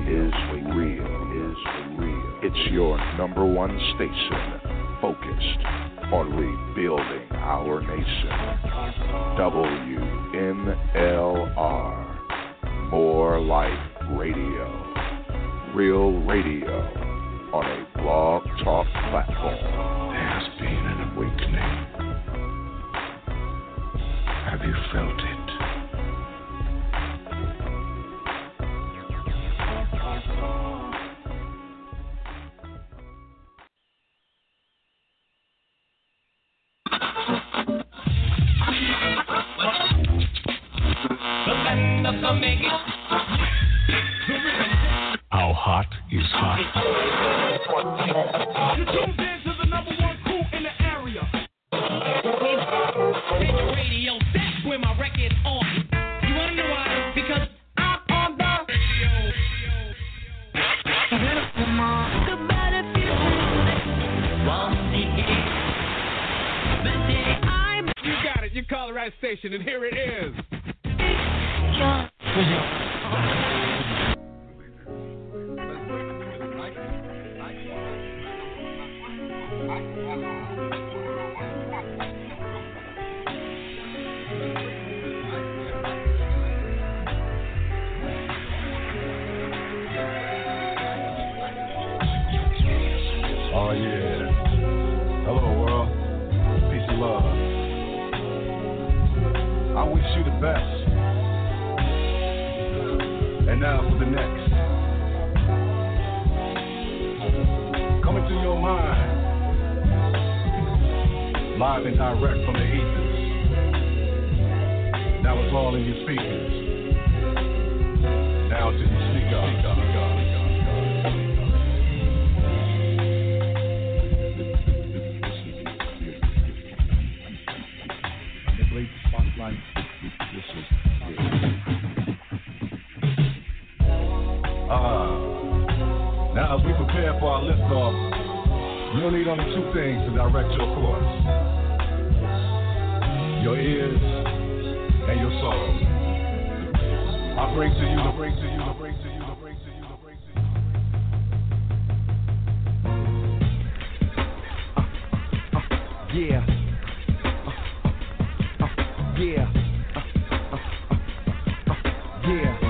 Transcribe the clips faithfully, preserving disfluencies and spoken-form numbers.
is real, is real. It's your number one station, focused on rebuilding our nation. W N L R, More Life Radio. Real radio on a blog talk platform. There has been an awakening. Have you felt it? How hot is hot? You tuned in to the number one crew in the area. Radio, that's where my record's on. You wanna know why? Because I'm on the radio. You got it. You call the right station, and here it is. Oh yeah. Hello world. Peace and love. I wish you the best. And now for the next. Coming to your mind. Live and direct from the ethers. Now it's all in your speakers. Now to the speaker. Uh, now as we prepare for our liftoff, you'll need only two things to direct your course. Your ears and your soul. I bring to you, I bring to you, I bring to you, I bring to you, I bring to you. Uh, uh, yeah. Uh, uh, yeah. Uh, uh, uh, uh, yeah.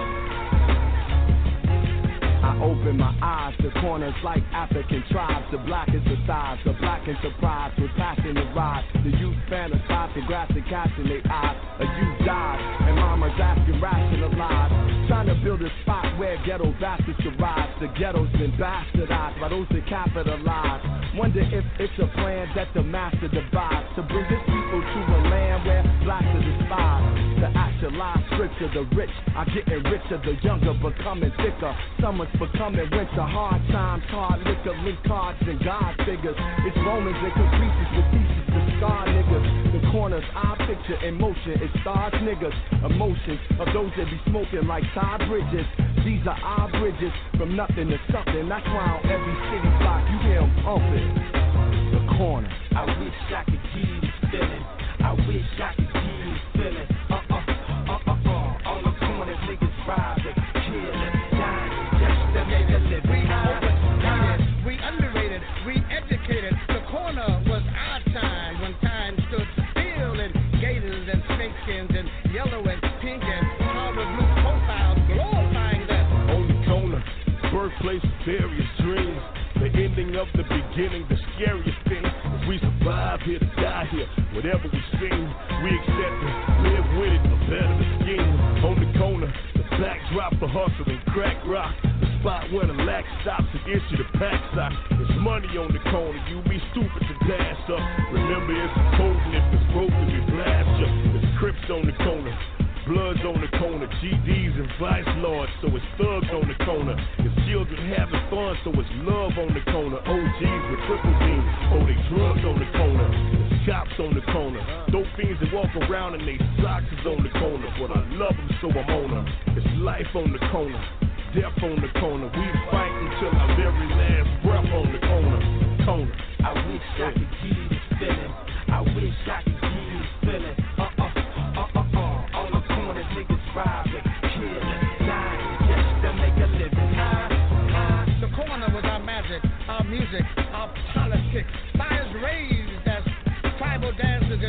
Open my eyes to corners like African tribes. The black is the size, the black enterprise with passion to rise. The youth fantasize to grasp and catch in their eyes. A youth died, and mama's asking rationalize. Trying to build a spot where ghetto bastards can rise. The ghetto's been bastardized by those that capitalize. Wonder if it's a plan that the master devised to bring his people to a land where blacks are despised. To actualize scripture, the rich are getting richer, the younger becoming thicker. Summer's becoming winter, hard times, hard liquor, link cards and God figures. It's Romans and caprices with thesis to scar niggas. The corners I picture in motion, it stars niggas. Emotions of those that be smoking like Todd Bridges. These are our bridges from nothing to something. That's why on every city block you hear them pumping. The corner. I wish I could give you this feeling. I wish I could give you this feeling. Uh uh uh uh uh. On the corner, niggas rising, killing, dying, just to make a living. We overrated, we underrated, we educated. The corner was our time when time stood still, and gators and snakeskins and yellow and pink and powder blue profiles glorifying that. On the corner, birthplace of various dreams. The ending of the beginning, the scariest thing is we survive here to die here. Whatever we sing, we accept it, live with it, a better the scheme. On the corner, the backdrop for hustle and crack rock. The spot where the lack stops and issue the pack sock. There's money on the corner, you be stupid to pass up. Remember it's imposing, if it's broken, we blast ya. There's Crips on the corner. Bloods on the corner, G Ds and vice lords, so it's thugs on the corner. It's children having fun, so it's love on the corner. O Gs with triple beams, oh they drugs on the corner. It's cops on the corner, dope fiends that walk around and they socks is on the corner. But I love them, so I'm on them. It's life on the corner, death on the corner. We fight until our very last breath on the corner. Corner. I wish I could give you this feeling. I wish I could give you this feeling. Uh uh. Robbing, killing, dying, just to make a living. High,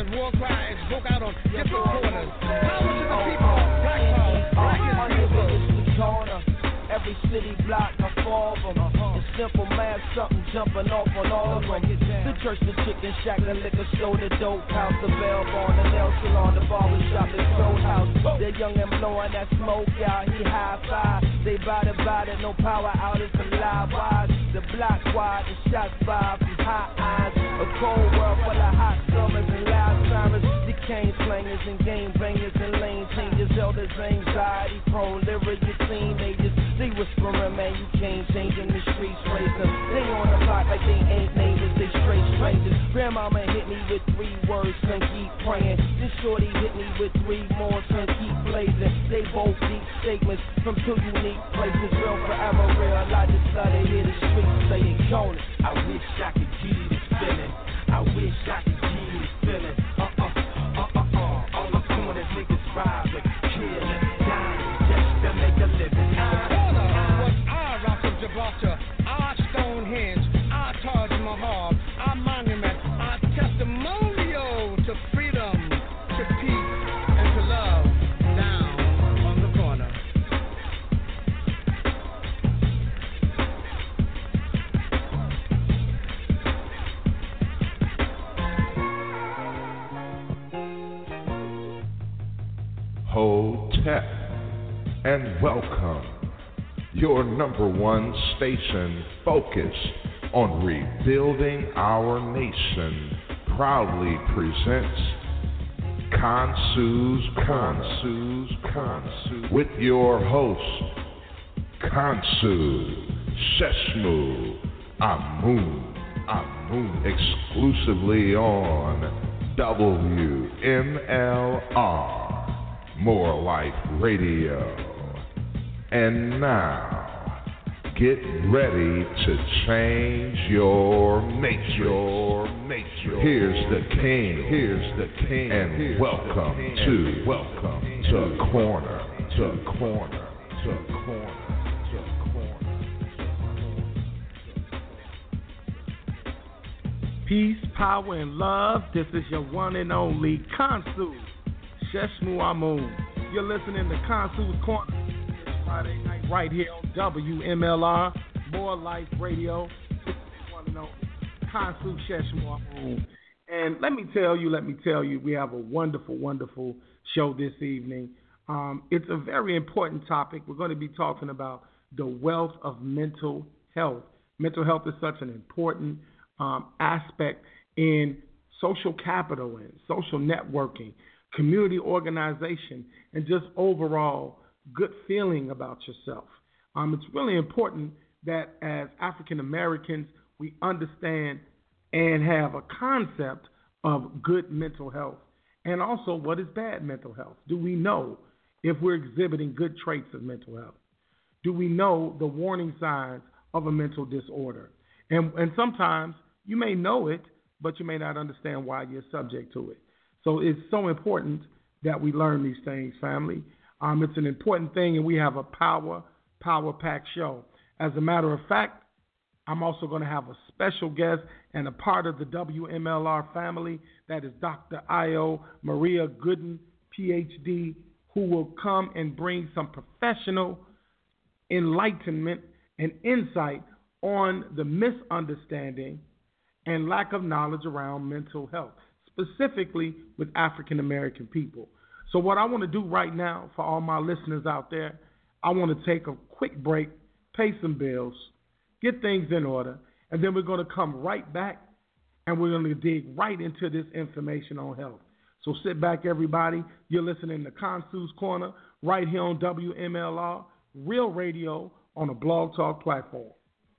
as war cries broke out on different corners. Power to the people, black power, black is beautiful. Every city block, I fall of them. It's simple math, something jumping off on all of them. The church, the chicken shack, the liquor store, the dope house, the bell barn, the nail salon, the barber shop, the soul house. They're young and blowing that smoke out, he high five. They bout it, bout it, no power out, it's a live wise. The block wide, the shots fired from hot eyes. A cold world full of hot summers and loud sirens. Decaying slangers and game bangers and lane changers. Elders, anxiety prone, lyric teenagers. They whispering, man, you can't change in the streets, raise them. They on the block like they ain't neighbors, they straight strangers. Grandmama hit me with three words, son, keep praying. This shorty hit me with three more, son, keep blazing. They both deep statements from two unique places. Real forever, real, I just love to hear the streets say it gone. I wish I could give you this feeling. I wish I could give you this feeling. Uh-uh, uh-uh-uh. All the corners niggas robbing, killing, dying just to make a living. Gibraltar, our Stonehenge, our Taj Mahal, our monument, our testimonial to freedom, to peace, and to love, down on the corner. Hotep, and welcome. Your number one station focused on rebuilding our nation proudly presents Kansu's Kansu's Kansu with your host Kansu Sheshmu Amun Amun exclusively on W M L R More Life Radio. And now, get ready to change your nature. Your nature. Here's the king. Here's the king. And Here's welcome to welcome to corner to corner to corner to corner. Peace, power, and love. This is your one and only Kansu Sheshmu Amun. You're listening to Kansu's Corner. Friday night right here on W M L R, More Life Radio. One and only Kansu Sheshmu. And let me tell you, let me tell you, we have a wonderful, wonderful show this evening. Um, it's a very important topic. We're going to be talking about the wealth of mental health. Mental health is such an important um, aspect in social capital and social networking, community organization, and just overall good feeling about yourself. Um, it's really important that as African Americans, we understand and have a concept of good mental health, and also what is bad mental health. Do we know if we're exhibiting good traits of mental health? Do we know the warning signs of a mental disorder? And, and sometimes you may know it, but you may not understand why you're subject to it. So it's so important that we learn these things, family. Um, it's an important thing, and we have a power, power-packed show. As a matter of fact, I'm also going to have a special guest and a part of the W M L R family. That is Doctor Io Maria Gooden, P H D, who will come and bring some professional enlightenment and insight on the misunderstanding and lack of knowledge around mental health, specifically with African American people. So what I want to do right now for all my listeners out there, I want to take a quick break, pay some bills, get things in order, and then we're going to come right back and we're going to dig right into this information on health. So sit back, everybody. You're listening to Kansu's Corner right here on W M L R, Real Radio on a Blog Talk platform.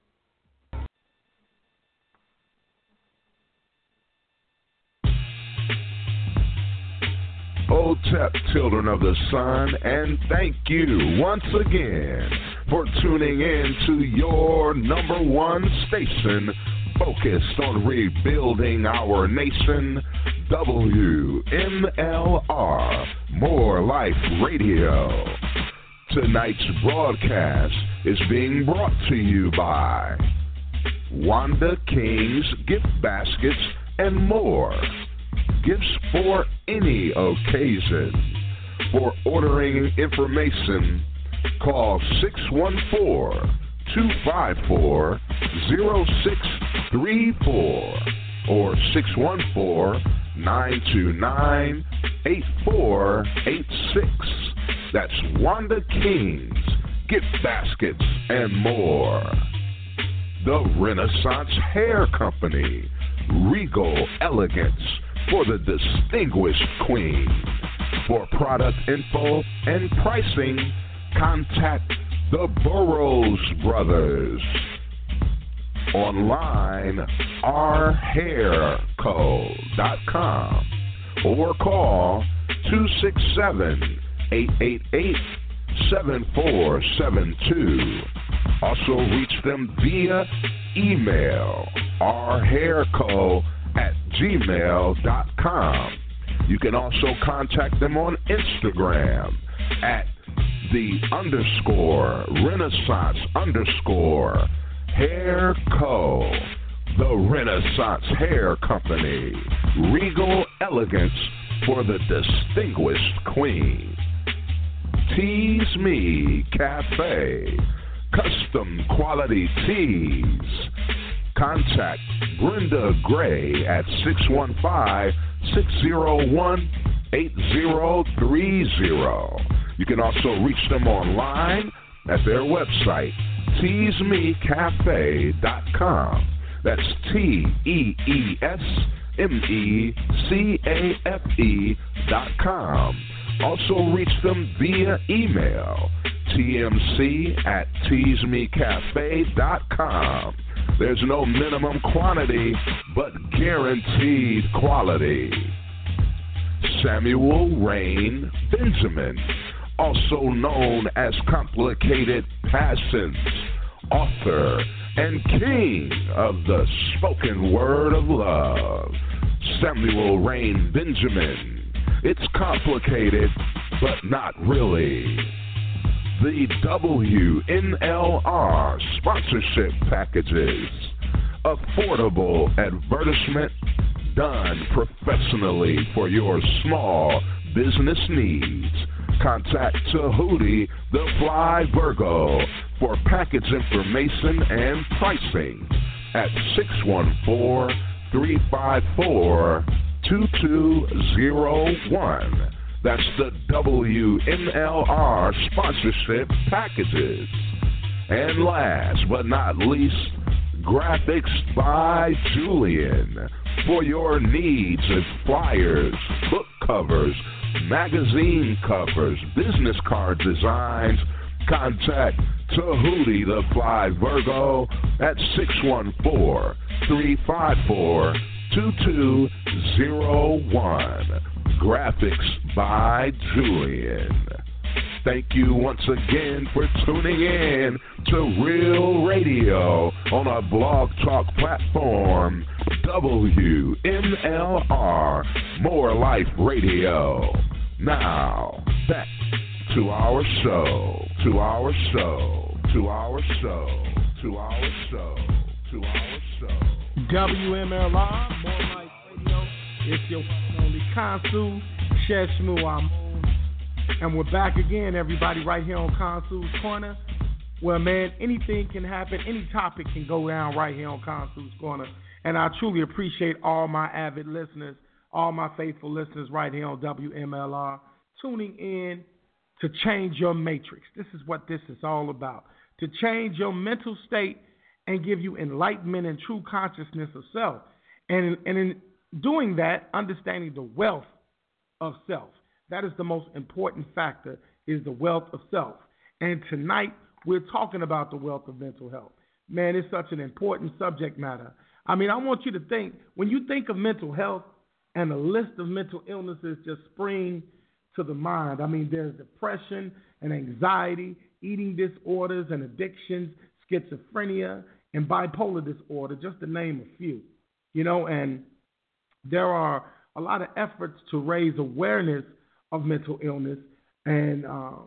Hotep, children of the sun, and thank you once again for tuning in to your number one station focused on rebuilding our nation, W M L R, More Life Radio. Tonight's broadcast is being brought to you by Wanda King's Gift Baskets and more. gifts for any occasion. For ordering information, call six one four, two five four, zero six three four or six one four, nine two nine, eight four eight six. That's Wanda King's Gift Baskets and more. The Renaissance Hair Company, Regal Elegance for the distinguished queen. For product info and pricing, contact the Burroughs Brothers. Online, our hair co dot com or call two six seven, eight eight eight, seven four seven two. Also reach them via email, ourhairco at gmail dot com. You can also contact them on Instagram at the underscore Renaissance underscore Hair Co. The Renaissance Hair Company, Regal Elegance for the distinguished queen. Tease Me Cafe, custom quality teas. Contact Brenda Gray at six one five, six zero one, eight zero three zero. You can also reach them online at their website, tease me cafe dot com. That's T E E S M E C A F E dot com. Also reach them via email, T M C at tease me cafe dot com. There's no minimum quantity, but guaranteed quality. Samuel Rain Benjamin, also known as Complicated Passions, author and king of the spoken word of love. Samuel Rain Benjamin, it's complicated, but not really. The W N L R sponsorship packages, affordable advertisement done professionally for your small business needs. Contact Tahuti the Fly Virgo for package information and pricing at six one four, three five four, two two zero one. That's the W N L R sponsorship packages. And last but not least, Graphics by Julian for your needs of flyers, book covers, magazine covers, business card designs. Contact Tahuti the Fly Virgo at six one four, three five four, two two zero one. Graphics by Julian. Thank you once again for tuning in to Real Radio on a blog talk platform, W N L R, More Life Radio. Now, back to our show, to our show, to our show, to our show, to our show. W M L R, More Life Radio. It's your only Kansu, Sheshmu Amun. And we're back again, everybody, right here on Kansu's Corner. Well, man, anything can happen. Any topic can go down right here on Kansu's Corner. And I truly appreciate all my avid listeners, all my faithful listeners right here on W M L R, tuning in to change your matrix. This is what this is all about. To change your mental state and give you enlightenment and true consciousness of self. And, and in doing that, understanding the wealth of self. That is the most important factor, is the wealth of self. And tonight, we're talking about the wealth of mental health. Man, it's such an important subject matter. I mean, I want you to think, when you think of mental health and a list of mental illnesses just spring to the mind. I mean, there's depression and anxiety, eating disorders and addictions, schizophrenia, and bipolar disorder, just to name a few. You know, and there are a lot of efforts to raise awareness of mental illness, and um,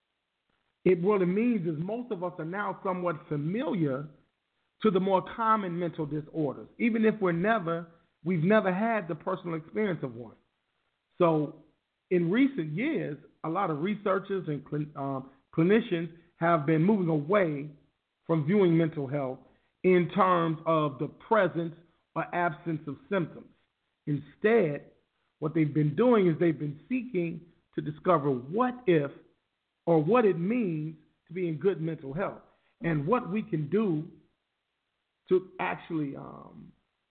it what it means is most of us are now somewhat familiar to the more common mental disorders, even if we're never we've never had the personal experience of one. So in recent years, a lot of researchers and cl- um, clinicians have been moving away from viewing mental health in terms of the presence or absence of symptoms. Instead, what they've been doing is they've been seeking to discover what if or what it means to be in good mental health and what we can do to actually um,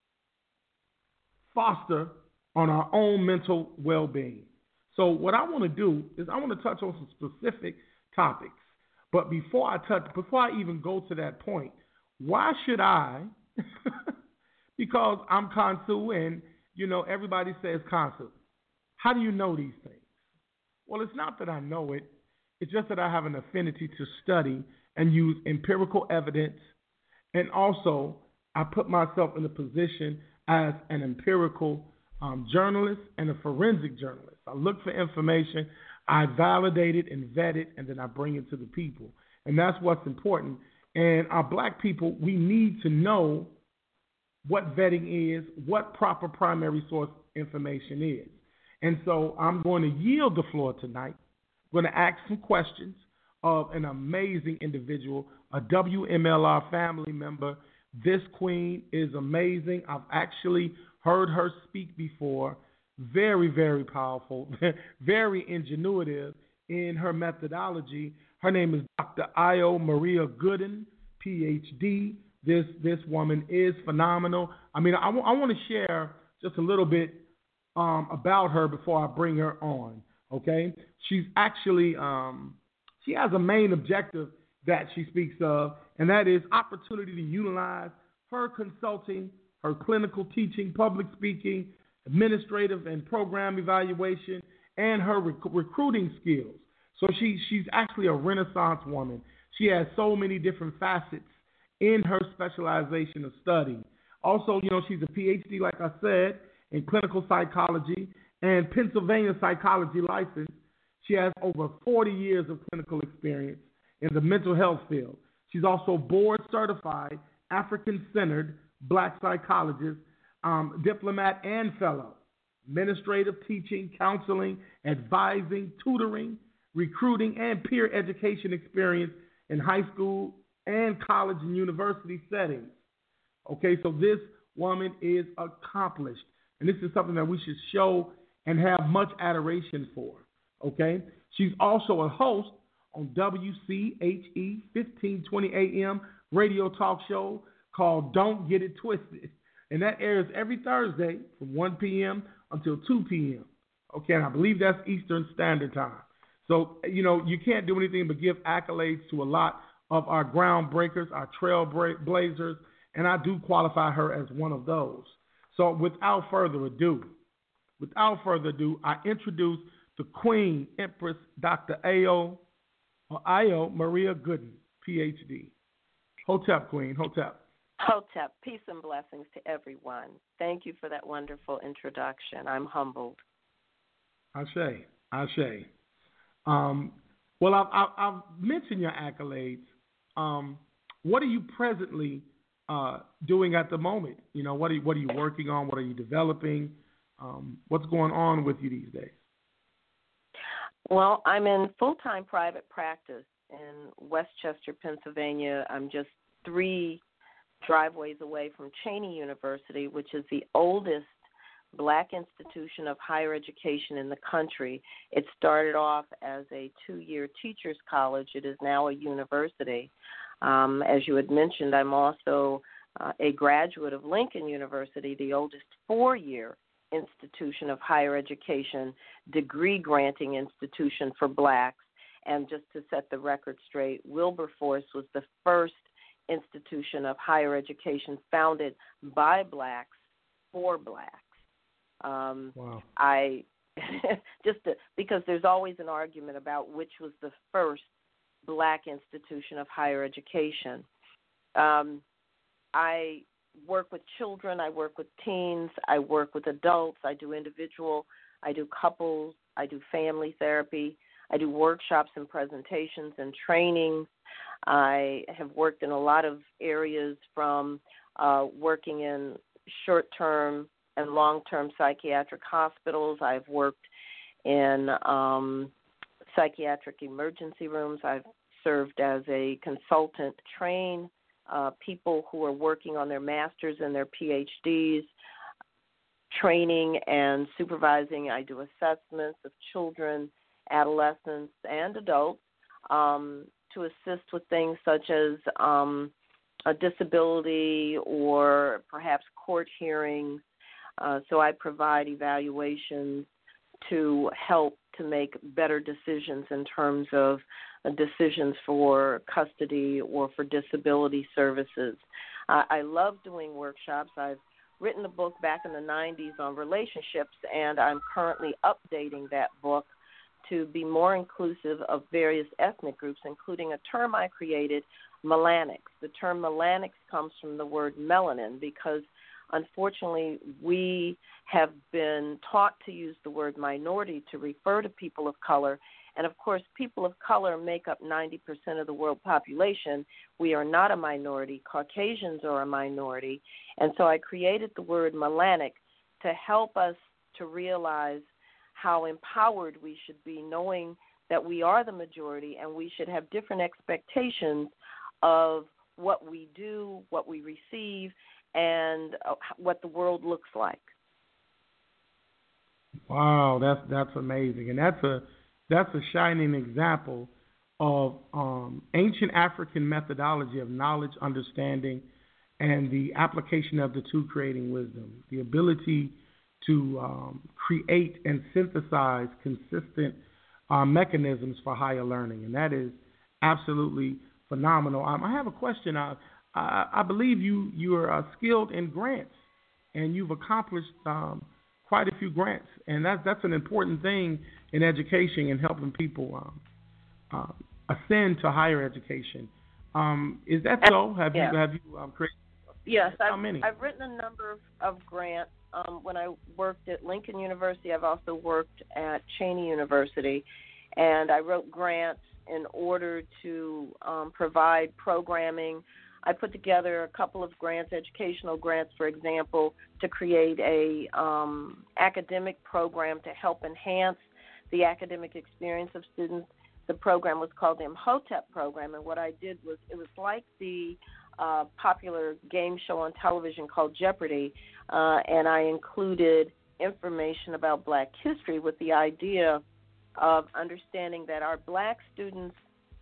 foster on our own mental well-being. So what I want to do is I want to touch on some specific topics. But before I touch, before I even go to that point, why should I? Because I'm Kansu, and you know everybody says Kansu. How do you know these things? Well, it's not that I know it. It's just that I have an affinity to study and use empirical evidence, and also I put myself in a position as an empirical um, journalist and a forensic journalist. I look for information, I validate it and vet it, and then I bring it to the people. And that's what's important. And our black people, we need to know what vetting is, what proper primary source information is. And so I'm going to yield the floor tonight. I'm going to ask some questions of an amazing individual, a W M L R family member. This queen is amazing. I've actually heard her speak before. Very, very powerful, very ingenuitive in her methodology. Her name is Doctor Ayo Maria Gooden, P H D. This this woman is phenomenal. I mean, I, w- I want to share just a little bit um, about her before I bring her on, okay? She's actually, um, she has a main objective that she speaks of, and that is opportunity to utilize her consulting, her clinical teaching, public speaking, administrative and program evaluation, and her rec- recruiting skills. So she she's actually a Renaissance woman. She has so many different facets in her specialization of study. Also, you know, she's a P H D, like I said, in clinical psychology and Pennsylvania psychology license. She has over forty years of clinical experience in the mental health field. She's also board certified, African-centered black psychologist, um, diplomat and fellow, administrative teaching, counseling, advising, tutoring, recruiting, and peer education experience in high school and college and university settings. Okay, so this woman is accomplished, and this is something that we should show and have much adoration for. Okay, she's also a host on W C H E fifteen twenty A M radio talk show called Don't Get It Twisted, and that airs every Thursday from one p.m. until two p.m. Okay, and I believe that's Eastern Standard Time. So, you know, you can't do anything but give accolades to a lot of our groundbreakers, our trailblazers, and I do qualify her as one of those. So without further ado, without further ado, I introduce the Queen Empress, Doctor Ayo, or Ayo Maria Gooden, P H D. Hotep, Queen, Hotep. Hotep, peace and blessings to everyone. Thank you for that wonderful introduction. I'm humbled. Ashe, Ashe. Um, well, I've, I've, I've mentioned your accolades. Um, what are you presently uh, doing at the moment? You know, what are you, what are you working on? What are you developing? Um, what's going on with you these days? Well, I'm in full-time private practice in Westchester, Pennsylvania. I'm just three driveways away from Cheyney University, which is the oldest black institution of higher education in the country. It started off as a two-year teacher's college. It is now a university. Um, as you had mentioned, I'm also uh, a graduate of Lincoln University, the oldest four-year institution of higher education, degree-granting institution for blacks. And just to set the record straight, Wilberforce was the first institution of higher education founded by blacks for blacks. Um, wow. I just to, because there's always an argument about which was the first black institution of higher education. Um, I work with children, I work with teens, I work with adults, I do individual, I do couples, I do family therapy, I do workshops and presentations and trainings. I have worked in a lot of areas from uh, working in short-term and long-term psychiatric hospitals. I've worked in um, psychiatric emergency rooms. I've served as a consultant, train uh, people who are working on their masters and their P H Ds, training and supervising. I do assessments of children, adolescents, and adults um, to assist with things such as um, a disability or perhaps court hearings. Uh, so I provide evaluations to help to make better decisions in terms of uh, decisions for custody or for disability services. Uh, I love doing workshops. I've written a book back in the nineties on relationships, and I'm currently updating that book to be more inclusive of various ethnic groups, including a term I created, melanics. The term melanics comes from the word melanin because, unfortunately, we have been taught to use the word minority to refer to people of color. And, of course, people of color make up ninety percent of the world population. We are not a minority. Caucasians are a minority. And so I created the word melanic to help us to realize how empowered we should be, knowing that we are the majority and we should have different expectations of what we do, what we receive, and what the world looks like. Wow, that's that's amazing, and that's a that's a shining example of um, ancient African methodology of knowledge, understanding, and the application of the two, creating wisdom. The ability to um, create and synthesize consistent uh, mechanisms for higher learning, and that is absolutely phenomenal. Um, I have a question. I, I, I believe you you are uh, skilled in grants, and you've accomplished um, quite a few grants, and that's that's an important thing in education and helping people um, uh, ascend to higher education. Um, is that so? Have yeah. you have you um, created? Yes, How I've, many? I've written a number of, of grants. Um, when I worked at Lincoln University, I've also worked at Cheney University, and I wrote grants in order to um, provide programming. I put together a couple of grants, educational grants, for example, to create a um, academic program to help enhance the academic experience of students. The program was called the Imhotep program, and what I did was it was like the uh, popular game show on television called Jeopardy, uh, and I included information about black history with the idea of understanding that our black students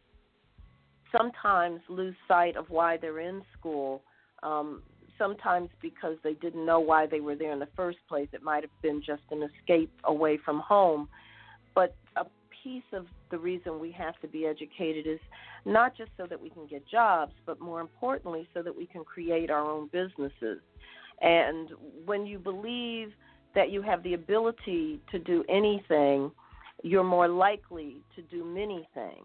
sometimes lose sight of why they're in school, um, sometimes because they didn't know why they were there in the first place. It might have been just an escape away from home. But a piece of the reason we have to be educated is not just so that we can get jobs, but more importantly so that we can create our own businesses. And when you believe that you have the ability to do anything, you're more likely to do many things,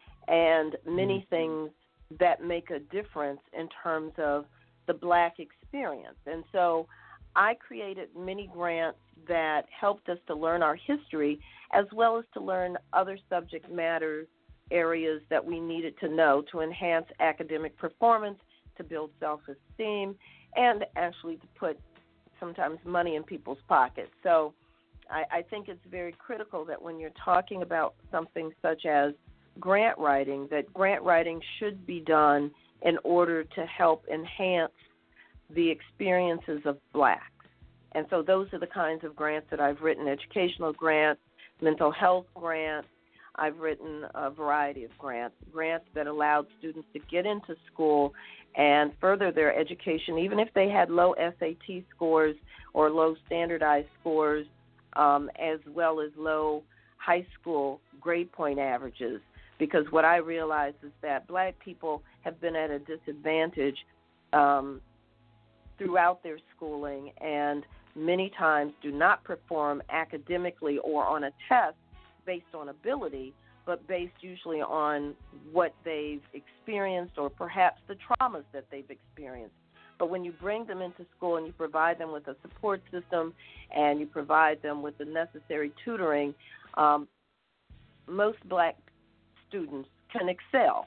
and many things that make a difference in terms of the black experience. And so I created many grants that helped us to learn our history as well as to learn other subject matter areas that we needed to know to enhance academic performance, to build self-esteem, and actually to put sometimes money in people's pockets. So I, I think it's very critical that when you're talking about something such as grant writing, that grant writing should be done in order to help enhance the experiences of blacks. And so those are the kinds of grants that I've written, educational grants, mental health grants. I've written a variety of grants, grants that allowed students to get into school and further their education, even if they had low S A T scores or low standardized scores, um, as well as low high school grade point averages. Because what I realized is that black people have been at a disadvantage um, throughout their schooling and many times do not perform academically or on a test based on ability, but based usually on what they've experienced or perhaps the traumas that they've experienced. But when you bring them into school and you provide them with a support system and you provide them with the necessary tutoring, um, most black students can excel.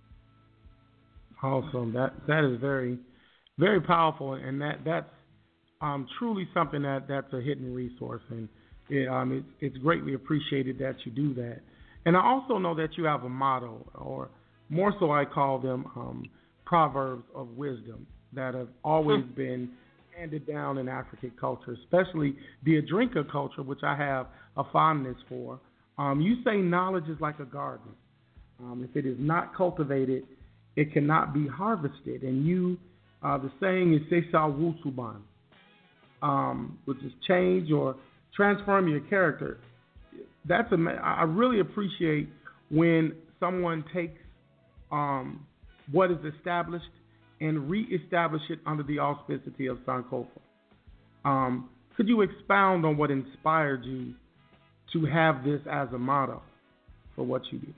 Awesome. That that is very, very powerful, and that that's um, truly something that, that's a hidden resource, and it, um, it, it's greatly appreciated that you do that. And I also know that you have a motto, or more so I call them um, proverbs of wisdom that have always mm. been handed down in African culture, especially the Adrinka culture, which I have a fondness for. Um, you say knowledge is like a garden. Um, if it is not cultivated, it cannot be harvested. And you, uh, the saying is Sesa Wusuban, um, which is change or transform your character. That's a, I really appreciate when someone takes um, what is established and reestablish it under the auspices of Sankofa. Um, could you expound on what inspired you to have this as a motto for what you do?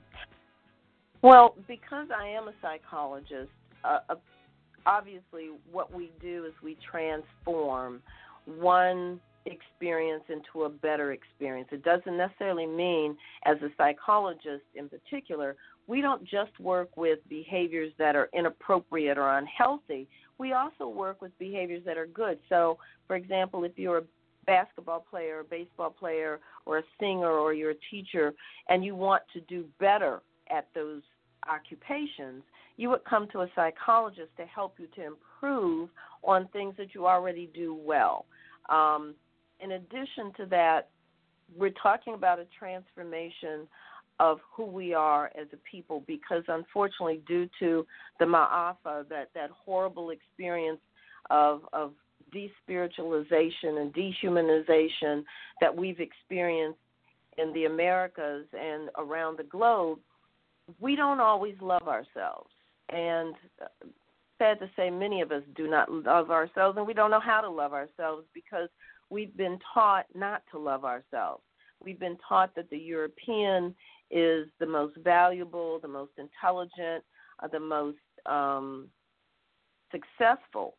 Well, because I am a psychologist, uh, uh, obviously what we do is we transform one experience into a better experience. It doesn't necessarily mean, as a psychologist in particular, we don't just work with behaviors that are inappropriate or unhealthy. We also work with behaviors that are good. So, for example, if you're a basketball player, a baseball player, or a singer, or you're a teacher, and you want to do better at those occupations, you would come to a psychologist to help you to improve on things that you already do well. Um, in addition to that, we're talking about a transformation of who we are as a people, because unfortunately, due to the Ma'afa, that, that horrible experience of, of despiritualization and dehumanization that we've experienced in the Americas and around the globe, we don't always love ourselves. And sad to say, many of us do not love ourselves, and we don't know how to love ourselves because we've been taught not to love ourselves. We've been taught that the European is the most valuable, the most intelligent, uh, the most um, successful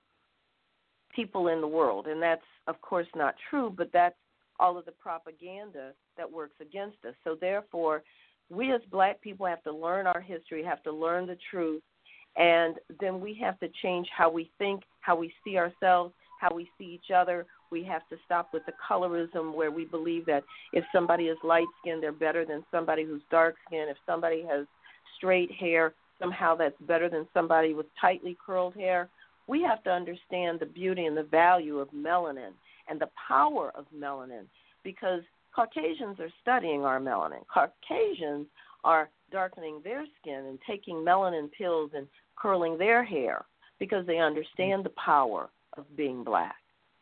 people in the world. And that's, of course, not true, but that's all of the propaganda that works against us. So therefore, we as black people have to learn our history, have to learn the truth, and then we have to change how we think, how we see ourselves, how we see each other. We have to stop with the colorism where we believe that if somebody is light-skinned, they're better than somebody who's dark-skinned. If somebody has straight hair, somehow that's better than somebody with tightly curled hair. We have to understand the beauty and the value of melanin and the power of melanin, because Caucasians are studying our melanin. Caucasians are darkening their skin and taking melanin pills and curling their hair because they understand the power of being black.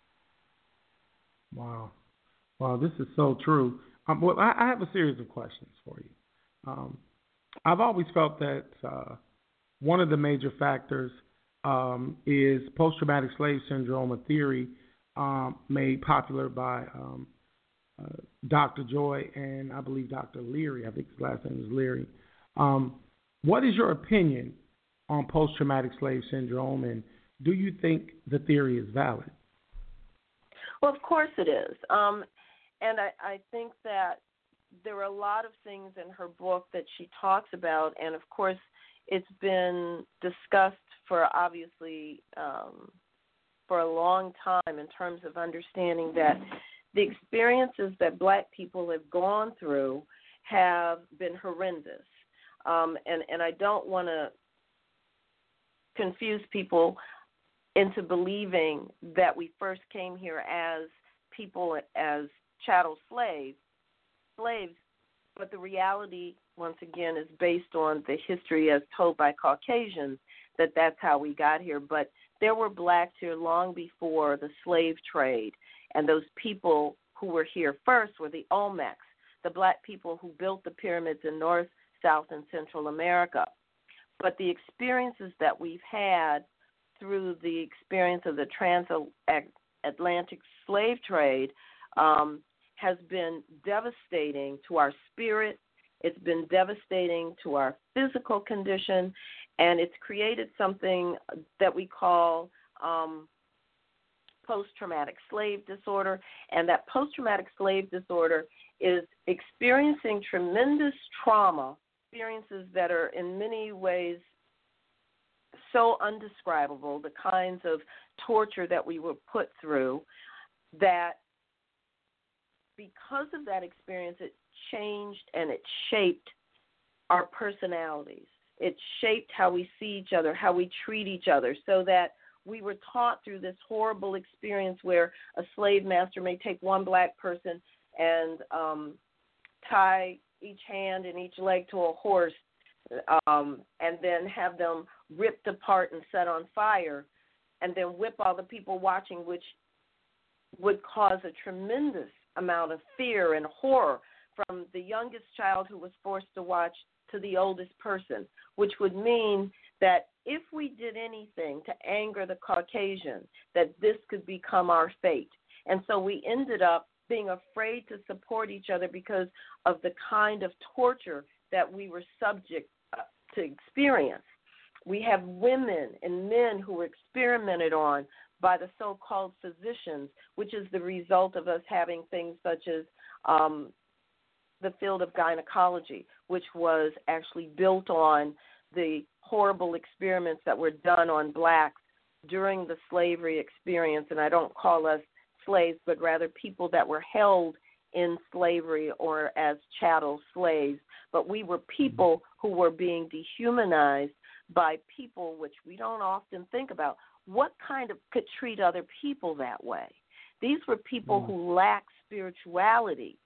Wow. Wow, this is so true. Um, well, I, I have a series of questions for you. Um, I've always felt that uh, one of the major factors um, is post-traumatic slave syndrome, a theory um, made popular by um, uh, Doctor Joy and I believe Doctor Leary. I think his last name is Leary. Um, what is your opinion on post-traumatic slave syndrome, and do you think the theory is valid? Well, of course it is. Um, and I, I think that there are a lot of things in her book that she talks about, and of course it's been discussed for obviously um, for a long time in terms of understanding that the experiences that black people have gone through have been horrendous. Um, and, and I don't want to confuse people into believing that we first came here as people, as chattel slaves, slaves, but the reality, once again, is based on the history as told by Caucasians, that that's how we got here. But there were blacks here long before the slave trade, and those people who were here first were the Olmecs, the black people who built the pyramids in North, South, and Central America. But the experiences that we've had through the experience of the transatlantic slave trade um, has been devastating to our spirit. It's been devastating to our physical condition, and it's created something that we call um, post-traumatic slave disorder. And that post-traumatic slave disorder is experiencing tremendous trauma, experiences that are in many ways so undescribable, the kinds of torture that we were put through, that because of that experience, it changed and it shaped our personalities. It shaped how we see each other, how we treat each other, so that we were taught through this horrible experience where a slave master may take one black person and um, tie each hand and each leg to a horse, um, and then have them ripped apart and set on fire, and then whip all the people watching, which would cause a tremendous amount of fear and horror from the youngest child who was forced to watch to the oldest person, which would mean that if we did anything to anger the Caucasian, that this could become our fate. And so we ended up being afraid to support each other because of the kind of torture that we were subject to experience. We have women and men who were experimented on by the so-called physicians, which is the result of us having things such as um, the field of gynecology, which was actually built on the horrible experiments that were done on blacks during the slavery experience. And I don't call us slaves, but rather people that were held in slavery or as chattel slaves. But we were people who were being dehumanized by people, which we don't often think about. What kind of could treat other people that way? These were people mm. who lacked spirituality,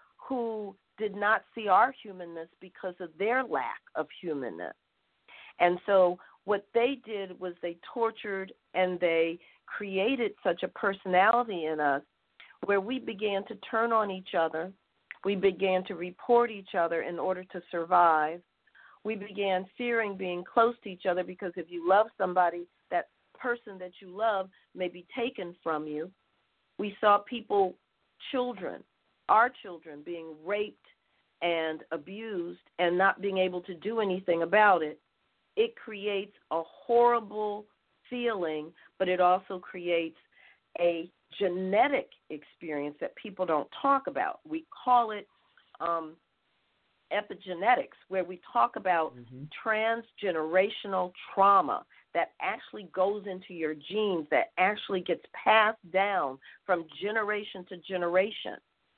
who did not see our humanness because of their lack of humanness. And so what they did was they tortured and they created such a personality in us where we began to turn on each other. We began to report each other in order to survive. We began fearing being close to each other because if you love somebody, that person that you love may be taken from you. We saw people, children, our children being raped and abused and not being able to do anything about it. It creates a horrible feeling, but it also creates a genetic experience that people don't talk about. We call it um, epigenetics, where we talk about mm-hmm. transgenerational trauma that actually goes into your genes, that actually gets passed down from generation to generation.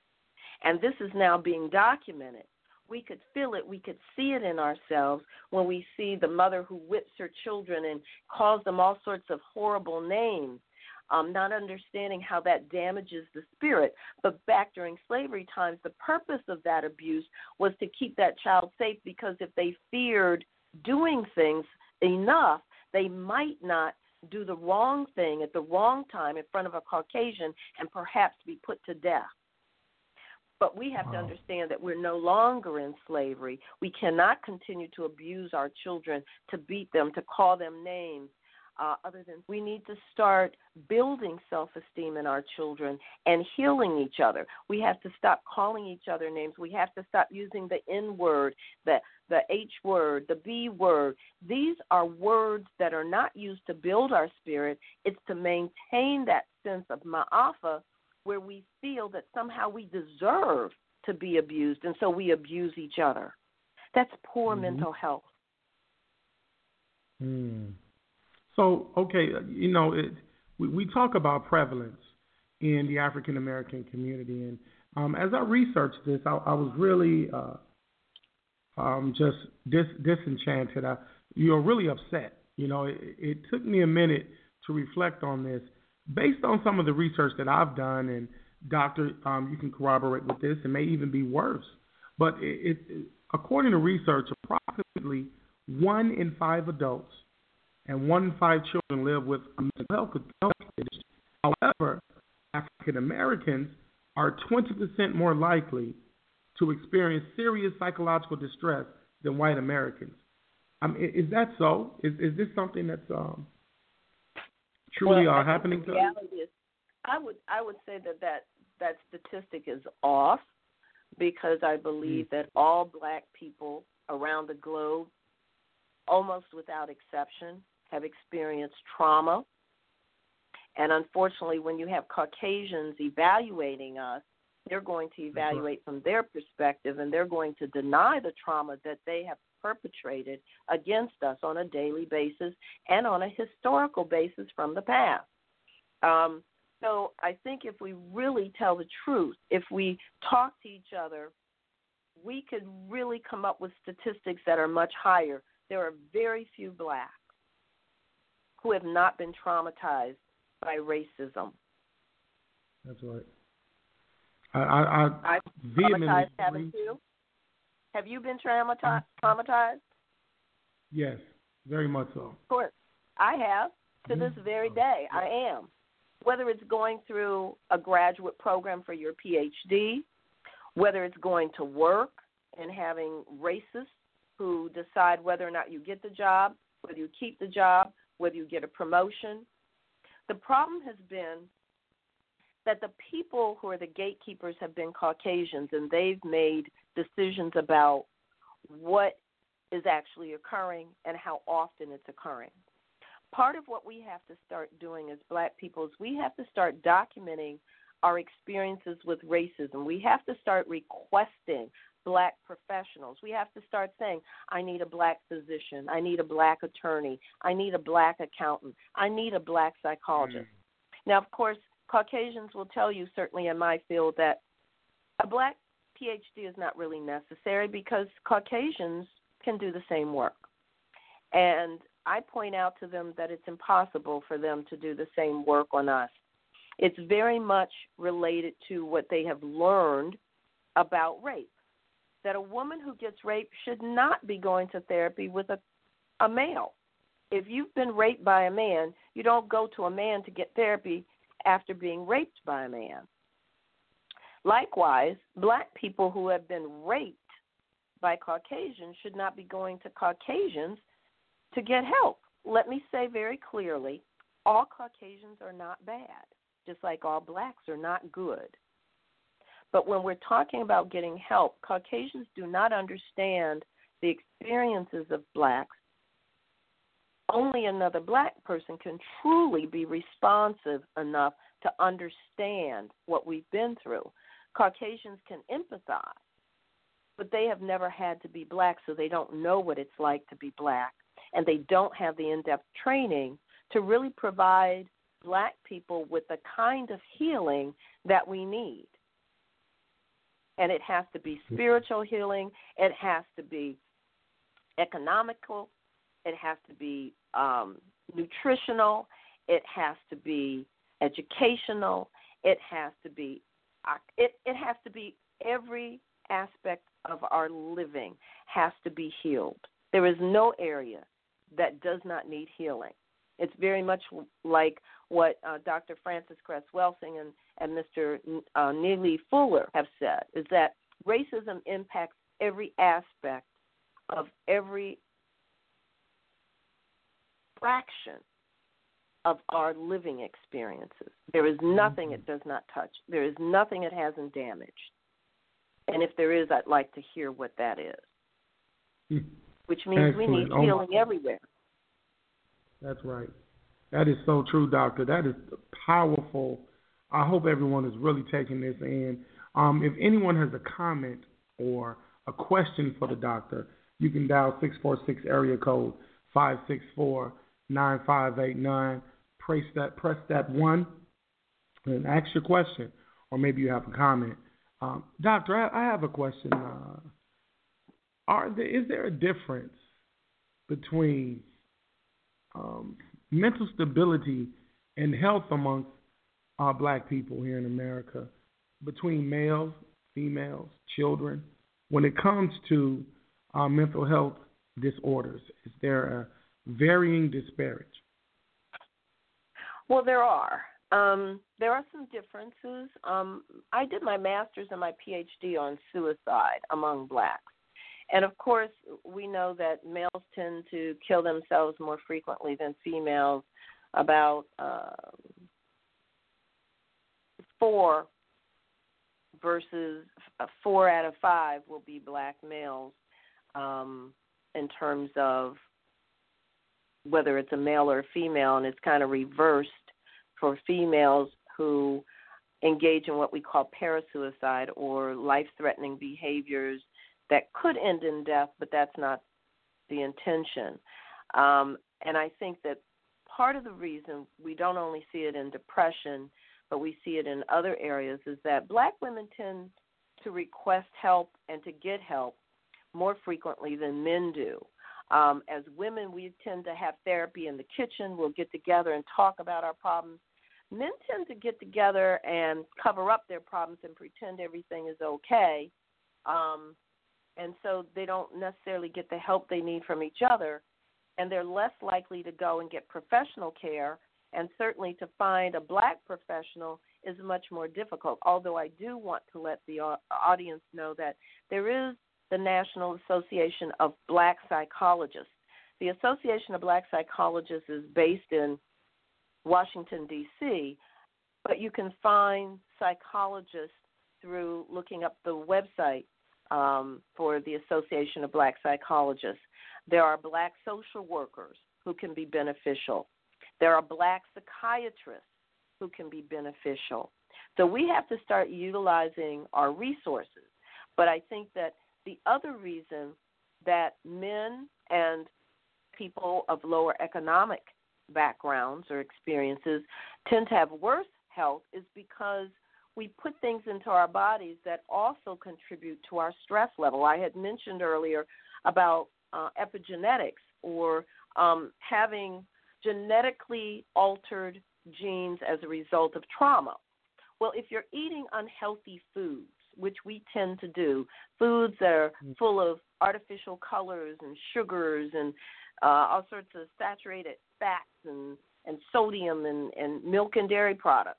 And this is now being documented. We could feel it, we could see it in ourselves when we see the mother who whips her children and calls them all sorts of horrible names, um, not understanding how that damages the spirit. But back during slavery times, the purpose of that abuse was to keep that child safe, because if they feared doing things enough, they might not do the wrong thing at the wrong time in front of a Caucasian and perhaps be put to death. But we have wow. to understand that we're no longer in slavery. We cannot continue to abuse our children, to beat them, to call them names. Uh, other than we need to start building self-esteem in our children and healing each other. We have to stop calling each other names. We have to stop using the N word, the, the H word, the B word. These are words that are not used to build our spirit. It's to maintain that sense of ma'afa, where we feel that somehow we deserve to be abused, and so we abuse each other. That's poor mm-hmm. mental health. Mm. So, okay, you know, it, we, we talk about prevalence in the African American community, and um, as I researched this, I, I was really uh, um, just dis, disenchanted. I, you know, really upset. You know, it, it took me a minute to reflect on this. Based on some of the research that I've done, and Doctor, um, you can corroborate with this, it may even be worse. But it, it, according to research, approximately one in five adults and one in five children live with a mental health condition. However, African Americans are twenty percent more likely to experience serious psychological distress than white Americans. I mean, is that so? Is, is this something that's um, truly well, uh, happening to us? Is, I would I would say that, that that statistic is off, because I believe mm. that all black people around the globe, almost without exception, have experienced trauma. And unfortunately, when you have Caucasians evaluating us, they're going to evaluate from their perspective, and they're going to deny the trauma that they have perpetrated against us on a daily basis and on a historical basis from the past. Um, so I think if we really tell the truth, if we talk to each other, we could really come up with statistics that are much higher. There are very few blacks who have not been traumatized by racism. That's right. I, I, I vehemently traumatized, agree. haven't you? Have you been traumati- traumatized? Yes, very much so. Of course. I have. To this very day, I am. Whether it's going through a graduate program for your P H D, whether it's going to work and having racists who decide whether or not you get the job, whether you keep the job, whether you get a promotion. The problem has been that the people who are the gatekeepers have been Caucasians, and they've made decisions about what is actually occurring and how often it's occurring. Part of what we have to start doing as black people is we have to start documenting our experiences with racism. We have to start requesting black professionals. We have to start saying, I need a black physician. I need a black attorney. I need a black accountant. I need a black psychologist. Mm. Now, of course, Caucasians will tell you, certainly in my field, that a black P H D is not really necessary because Caucasians can do the same work. And I point out to them that it's impossible for them to do the same work on us. It's very much related to what they have learned about rape, that a woman who gets raped should not be going to therapy with a, a male. If you've been raped by a man, you don't go to a man to get therapy after being raped by a man. Likewise, black people who have been raped by Caucasians should not be going to Caucasians to get help. Let me say very clearly, all Caucasians are not bad, just like all blacks are not good. But when we're talking about getting help, Caucasians do not understand the experiences of blacks. Only another black person can truly be responsive enough to understand what we've been through. Caucasians can empathize, but they have never had to be black, so they don't know what it's like to be black, and they don't have the in-depth training to really provide black people with the kind of healing that we need. And it has to be spiritual healing. It has to be economical. It has to be um, nutritional. It has to be educational. It has to be it, it has to be every aspect of our living has to be healed. There is no area that does not need healing. It's very much like what uh, Doctor Frances Cress Welsing and, and Mister Uh, Neely Fuller have said, is that racism impacts every aspect of every fraction of our living experiences. There is nothing it does not touch. There is nothing it hasn't damaged. And if there is, I'd like to hear what that is, which means Excellent. we need healing oh, everywhere. That's right. That is so true, Doctor. That is powerful. I hope everyone is really taking this in. Um, if anyone has a comment or a question for the doctor, you can dial six four six area code five six four, nine five eight nine. Press that, press that one and ask your question, or maybe you have a comment. Um, doctor, I, I have a question. Uh, are there, is there a difference between um, mental stability and health amongst uh, black people here in America, between males, females, children, when it comes to uh, mental health disorders? Is there a varying disparity? Well, there are. Um, there are some differences. Um, I did my master's and my P H D on suicide among blacks. And, of course, we know that males tend to kill themselves more frequently than females. About uh, four versus uh, four out of five will be black males um, in terms of whether it's a male or a female, and it's kind of reversed for females who engage in what we call parasuicide or life-threatening behaviors that could end in death, but that's not the intention. Um, and I think that part of the reason we don't only see it in depression, but we see it in other areas, is that black women tend to request help and to get help more frequently than men do. Um, as women, we tend to have therapy in the kitchen. We'll get together and talk about our problems. Men tend to get together and cover up their problems and pretend everything is okay. Um, and so they don't necessarily get the help they need from each other, and they're less likely to go and get professional care, and certainly to find a black professional is much more difficult, although I do want to let the audience know that there is the National Association of Black Psychologists. The Association of Black Psychologists is based in Washington, D C, but you can find psychologists through looking up the website um, for the Association of Black Psychologists. There are black social workers who can be beneficial. There are black psychiatrists who can be beneficial. So we have to start utilizing our resources. But I think that the other reason that men and people of lower economic backgrounds or experiences tend to have worse health is because we put things into our bodies that also contribute to our stress level. I had mentioned earlier about uh, epigenetics or um, having genetically altered genes as a result of trauma. Well, if you're eating unhealthy foods, which we tend to do, foods that are full of artificial colors and sugars and uh, all sorts of saturated fats and, and sodium and, and milk and dairy products,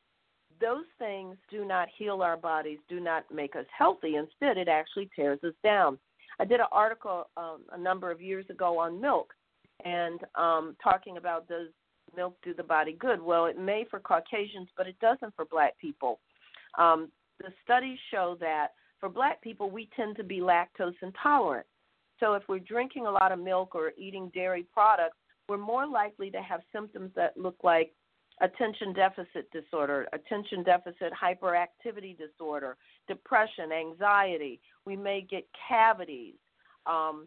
those things do not heal our bodies, do not make us healthy. Instead, it actually tears us down. I did an article um, a number of years ago on milk and um, talking about does milk do the body good? Well, it may for Caucasians, but it doesn't for black people. Um, the studies show that for black people, we tend to be lactose intolerant. So if we're drinking a lot of milk or eating dairy products, we're more likely to have symptoms that look like attention deficit disorder, attention deficit hyperactivity disorder, depression, anxiety. We may get cavities, um,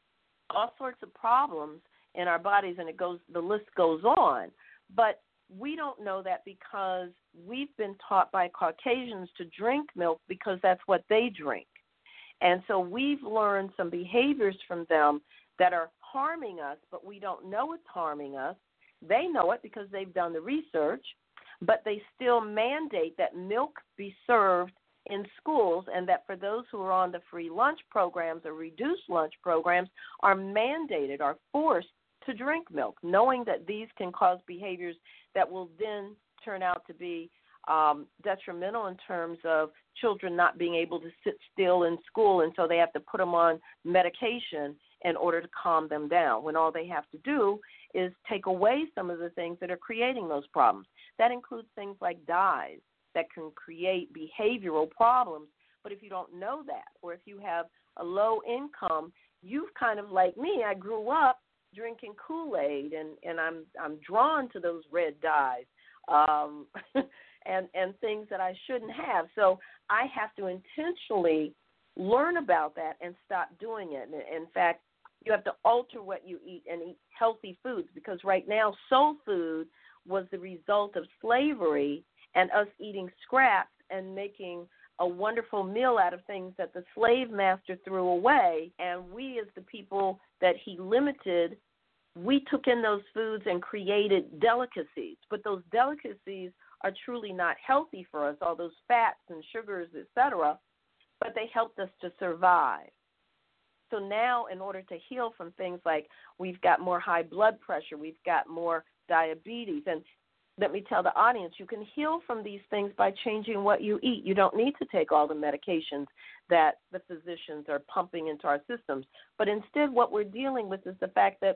all sorts of problems in our bodies, and it goes. The list goes on. But we don't know that because we've been taught by Caucasians to drink milk because that's what they drink. And so we've learned some behaviors from them that are harming us, but we don't know it's harming us. They know it because they've done the research, but they still mandate that milk be served in schools and that for those who are on the free lunch programs or reduced lunch programs are mandated, are forced to drink milk, knowing that these can cause behaviors that will then turn out to be um, detrimental in terms of children not being able to sit still in school, and so they have to put them on medication in order to calm them down, when all they have to do is take away some of the things that are creating those problems. That includes things like dyes that can create behavioral problems, but if you don't know that, or if you have a low income, you've kind of like me, I grew up drinking Kool-Aid, and, and I'm I'm drawn to those red dyes um, and, and things that I shouldn't have. So I have to intentionally learn about that and stop doing it. In fact, you have to alter what you eat and eat healthy foods, because right now soul food was the result of slavery and us eating scraps and making a wonderful meal out of things that the slave master threw away. And we, as the people that he limited, we took in those foods and created delicacies. But those delicacies are truly not healthy for us, all those fats and sugars, et cetera, but they helped us to survive. So now, in order to heal from things like we've got more high blood pressure, we've got more diabetes, and let me tell the audience, you can heal from these things by changing what you eat. You don't need to take all the medications that the physicians are pumping into our systems. But instead, what we're dealing with is the fact that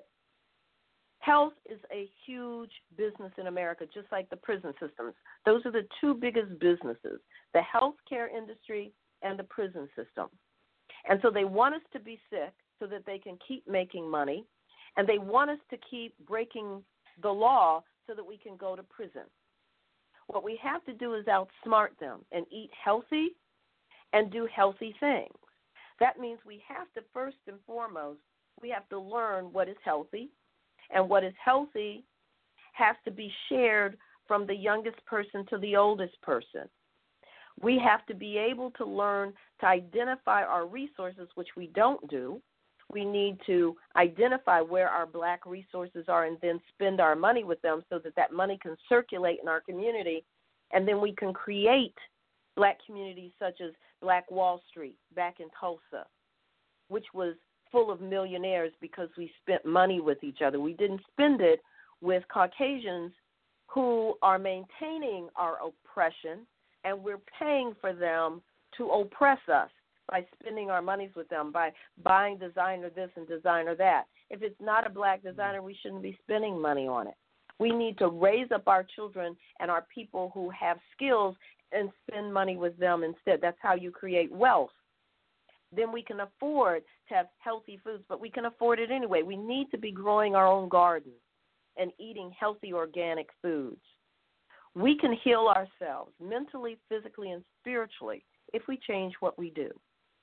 health is a huge business in America, just like the prison systems. Those are the two biggest businesses, the healthcare industry and the prison system. And so they want us to be sick so that they can keep making money, and they want us to keep breaking the law so that we can go to prison. What we have to do is outsmart them and eat healthy and do healthy things. That means we have to first and foremost We have to learn what is healthy, and what is healthy has to be shared from the youngest person to the oldest person. We have to be able to learn to identify our resources, which we don't do. We need to identify where our black resources are and then spend our money with them so that that money can circulate in our community, and then we can create black communities such as Black Wall Street back in Tulsa, which was full of millionaires because we spent money with each other. We didn't spend it with Caucasians who are maintaining our oppression, and we're paying for them to oppress us by spending our monies with them, by buying designer this and designer that. If it's not a black designer, we shouldn't be spending money on it. We need to raise up our children and our people who have skills and spend money with them instead. That's how you create wealth. Then we can afford to have healthy foods, but we can afford it anyway. We need to be growing our own garden and eating healthy organic foods. We can heal ourselves mentally, physically, and spiritually if we change what we do.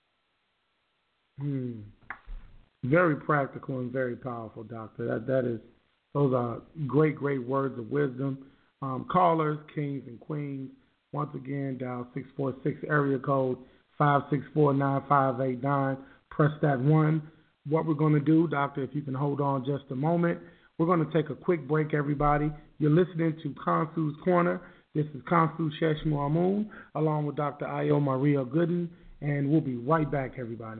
Hmm. Very practical and very powerful, Doctor. That that is, those are great, great words of wisdom. Um, callers, kings and queens, once again, dial six four six area code five six four nine five eight nine. Press that one. What we're going to do, Doctor, if you can hold on just a moment, we're going to take a quick break, everybody. You're listening to Kansu's Corner. This is Kansu Sheshmu Amun, along with Doctor Ayo Maria Gooden, and we'll be right back, everybody.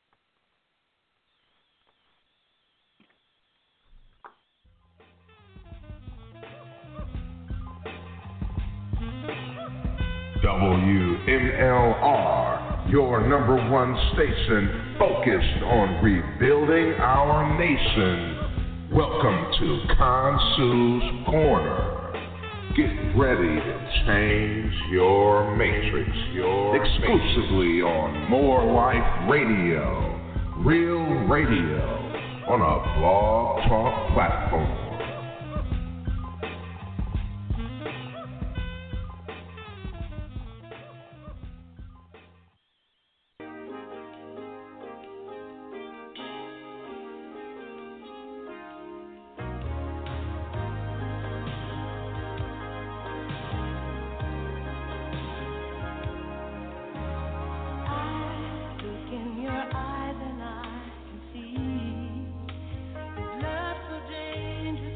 W M L R, your number one station focused on rebuilding our nation. Welcome to Kansu's Corner. Get ready to change your matrix. Your exclusively on More Life Radio, real radio on a Blog Talk platform. Eyes and I can see his love so dangerous.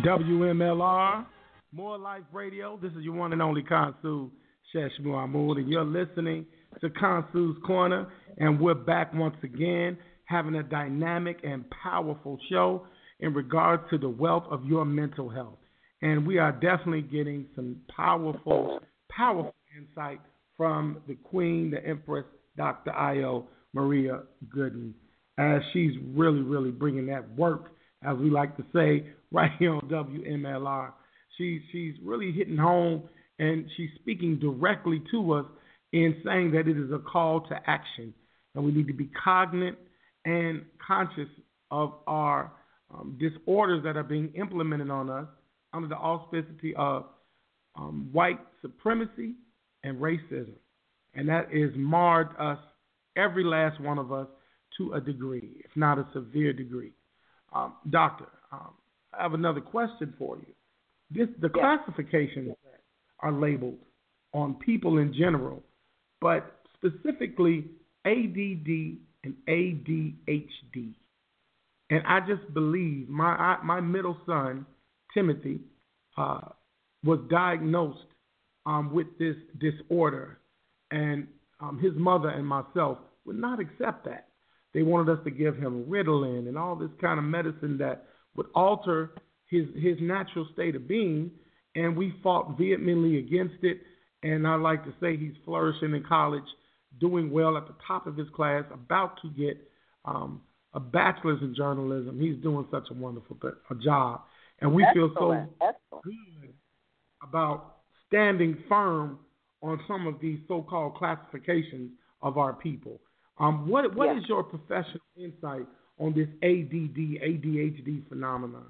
W M L R, More Life Radio. This is your one and only Kansu Shesh Muhammad, and you're listening to Kansu's Corner, and we're back once again having a dynamic and powerful show in regards to the wealth of your mental health. And we are definitely getting some powerful, powerful insight from the Queen, the Empress, Doctor Ayo Maria Gooden, as she's really, really bringing that work, as we like to say, right here on W M L R. She, she's really hitting home, and she's speaking directly to us in saying that it is a call to action, and we need to be cognizant and conscious of our um, disorders that are being implemented on us under the auspicity of um, white supremacy and racism. And that has marred us, every last one of us, to a degree, if not a severe degree. Um, doctor, um, I have another question for you. This, the yeah. classifications that are labeled on people in general, but specifically A D D and A D H D. And I just believe my I, my middle son, Timothy, uh, was diagnosed um, with this disorder, and um, his mother and myself would not accept that. They wanted us to give him Ritalin and all this kind of medicine that would alter his his natural state of being, and we fought vehemently against it. And I like to say he's flourishing in college, doing well at the top of his class, about to get um, a bachelor's in journalism. He's doing such a wonderful a job, and we Excellent. feel so Excellent. good about standing firm on some of these so-called classifications of our people. Um, what what yeah. is your professional insight on this A D D, A D H D phenomenon?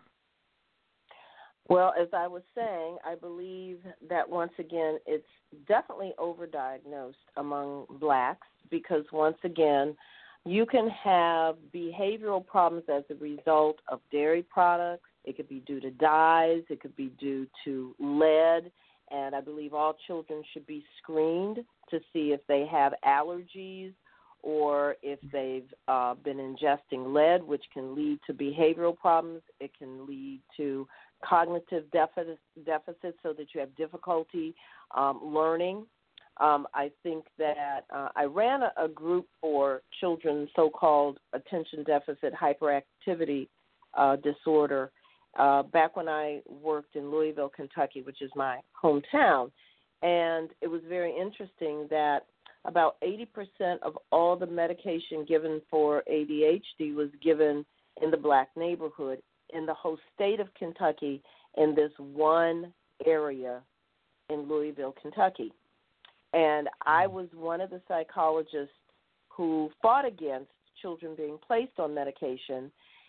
Well, as I was saying, I believe that once again it's definitely overdiagnosed among blacks, because once again you can have behavioral problems as a result of dairy products. It could be due to dyes. It could be due to lead. And I believe all children should be screened to see if they have allergies or if they've uh, been ingesting lead, which can lead to behavioral problems. It can lead to cognitive deficit, deficits so that you have difficulty um, learning. Um, I think that uh, I ran a, a group for children, so-called attention deficit hyperactivity uh, disorder, uh, back when I worked in Louisville, Kentucky, which is my hometown. And it was very interesting that about eighty percent of all the medication given for A D H D was given in the black neighborhood in the whole state of Kentucky, in this one area in Louisville, Kentucky. And I was one of the psychologists who fought against children being placed on medication.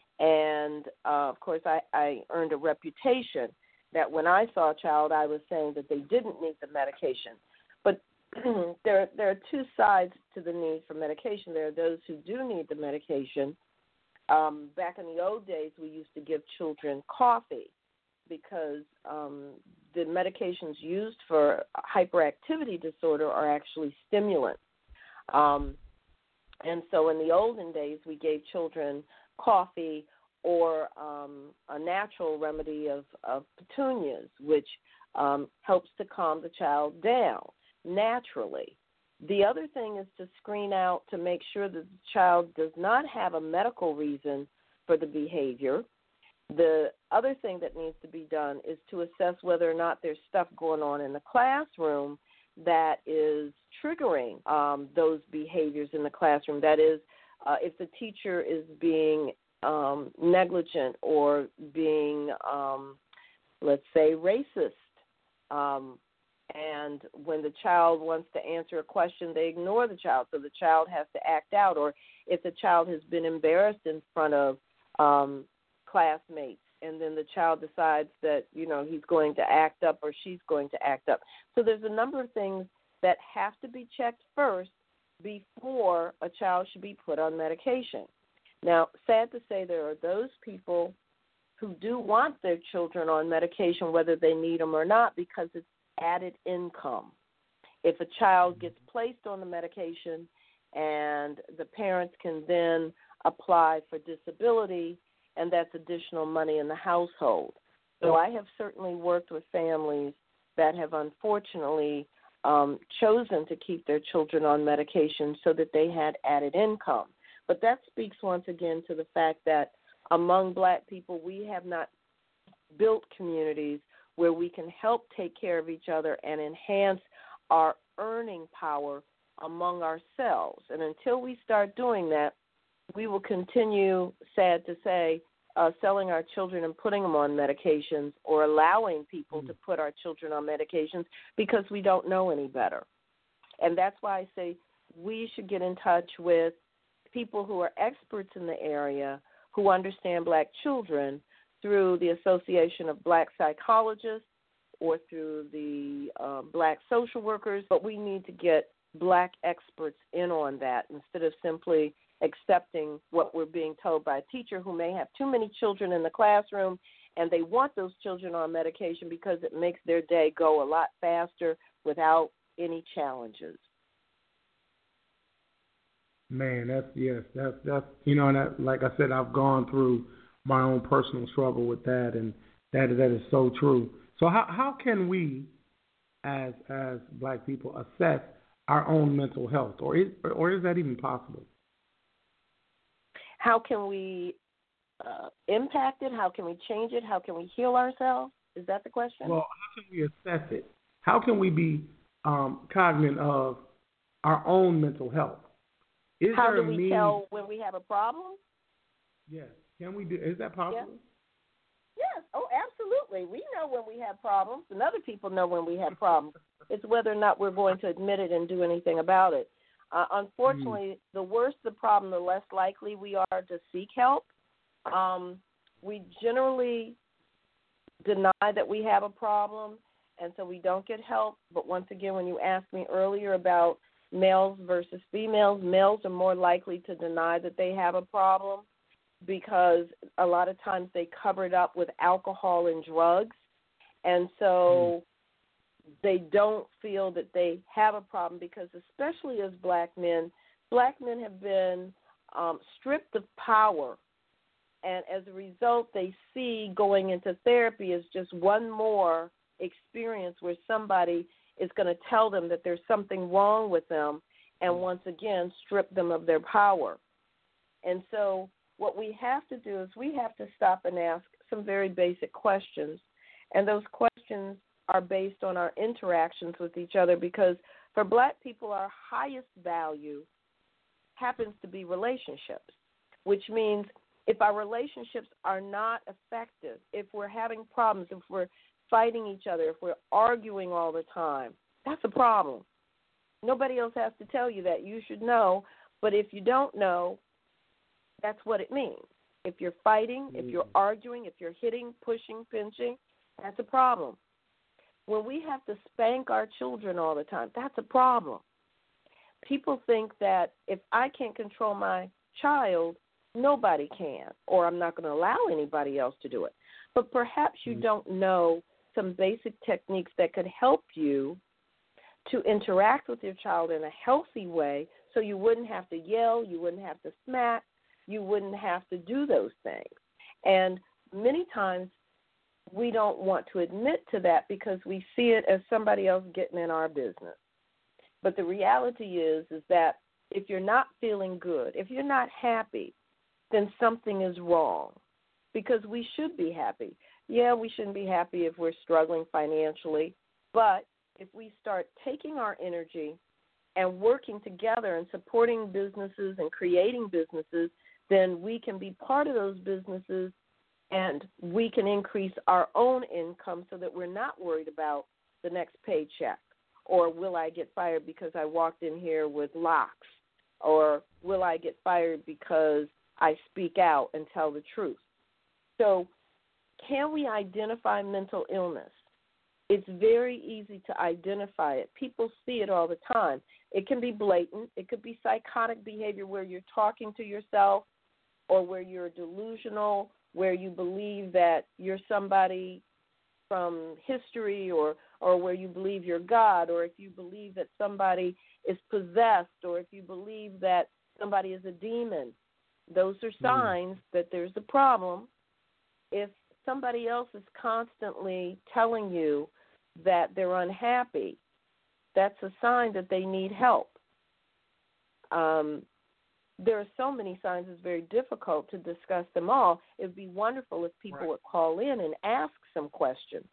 And, uh, of course, I, I earned a reputation that when I saw a child, I was saying that they didn't need the medication. But there, there are two sides to the need for medication. There are those who do need the medication. Um, back in the old days, we used to give children coffee because um, the medications used for hyperactivity disorder are actually stimulants. Um, and so in the olden days, we gave children coffee or um, a natural remedy of, of petunias, which um, helps to calm the child down naturally. The other thing is to screen out to make sure that the child does not have a medical reason for the behavior. The other thing that needs to be done is to assess whether or not there's stuff going on in the classroom that is triggering um, those behaviors in the classroom. That is, uh, if the teacher is being um, negligent or being, um, let's say, racist, um, and when the child wants to answer a question, they ignore the child, so the child has to act out. Or if the child has been embarrassed in front of um, classmates, and then the child decides that, you know, he's going to act up or she's going to act up. So there's a number of things that have to be checked first before a child should be put on medication. Now, sad to say, there are those people who do want their children on medication, whether they need them or not, because it's added income. If a child gets placed on the medication and the parents can then apply for disability, and that's additional money in the household. So I have certainly worked with families that have unfortunately um, chosen to keep their children on medication so that they had added income. But that speaks once again to the fact that among black people, we have not built communities where we can help take care of each other and enhance our earning power among ourselves. And until we start doing that, we will continue, sad to say, uh, selling our children and putting them on medications or allowing people mm-hmm. to put our children on medications because we don't know any better. And that's why I say we should get in touch with people who are experts in the area who understand black children through the Association of Black Psychologists or through the uh, black social workers, but we need to get black experts in on that instead of simply accepting what we're being told by a teacher who may have too many children in the classroom and they want those children on medication because it makes their day go a lot faster without any challenges. Man, that's, yes, that's, that's, you know, and that, like I said, I've gone through my own personal struggle with that, and that, that is so true. So how, how can we, as, as black people, assess our own mental health, or is, or is that even possible? How can we uh, impact it? How can we change it? How can we heal ourselves? Is that the question? Well, how can we assess it? How can we be um, cognizant of our own mental health? Is How there do a we means... tell when we have a problem? Yes. Can we do? Is that possible? Yes. yes. Oh, absolutely. We know when we have problems, and other people know when we have problems. It's whether or not we're going to admit it and do anything about it. Uh, unfortunately, mm. the worse the problem, the less likely we are to seek help. Um, we generally deny that we have a problem, and so we don't get help. But once again, when you asked me earlier about males versus females, males are more likely to deny that they have a problem because a lot of times they cover it up with alcohol and drugs, and so mm. they don't feel that they have a problem because especially as black men, black men have been um, stripped of power, and as a result they see going into therapy as just one more experience where somebody is going to tell them that there's something wrong with them and once again strip them of their power. And so what we have to do is we have to stop and ask some very basic questions, and those questions are based on our interactions with each other because for black people our highest value happens to be relationships, which means if our relationships are not effective, if we're having problems, if we're fighting each other, if we're arguing all the time, that's a problem. Nobody else has to tell you that. You should know, but if you don't know, that's what it means. If you're fighting, if you're arguing, if you're hitting, pushing, pinching, that's a problem. When we have to spank our children all the time, that's a problem. People think that if I can't control my child, nobody can, or I'm not going to allow anybody else to do it. But perhaps you don't know some basic techniques that could help you to interact with your child in a healthy way so you wouldn't have to yell, you wouldn't have to smack, you wouldn't have to do those things. And many times we don't want to admit to that because we see it as somebody else getting in our business. But the reality is, is that if you're not feeling good, if you're not happy, then something is wrong because we should be happy. Yeah, we shouldn't be happy if we're struggling financially, but if we start taking our energy and working together and supporting businesses and creating businesses, then we can be part of those businesses and we can increase our own income so that we're not worried about the next paycheck or will I get fired because I walked in here with locks or will I get fired because I speak out and tell the truth. So can we identify mental illness? It's very easy to identify it. People see it all the time. It can be blatant. It could be psychotic behavior where you're talking to yourself or where you're delusional, where you believe that you're somebody from history or, or where you believe you're God, or if you believe that somebody is possessed, or if you believe that somebody is a demon. Those are signs mm. that there's a problem. If somebody else is constantly telling you that they're unhappy, that's a sign that they need help. Um, there are so many signs it's very difficult to discuss them all. It would be wonderful if people Right. would call in and ask some questions.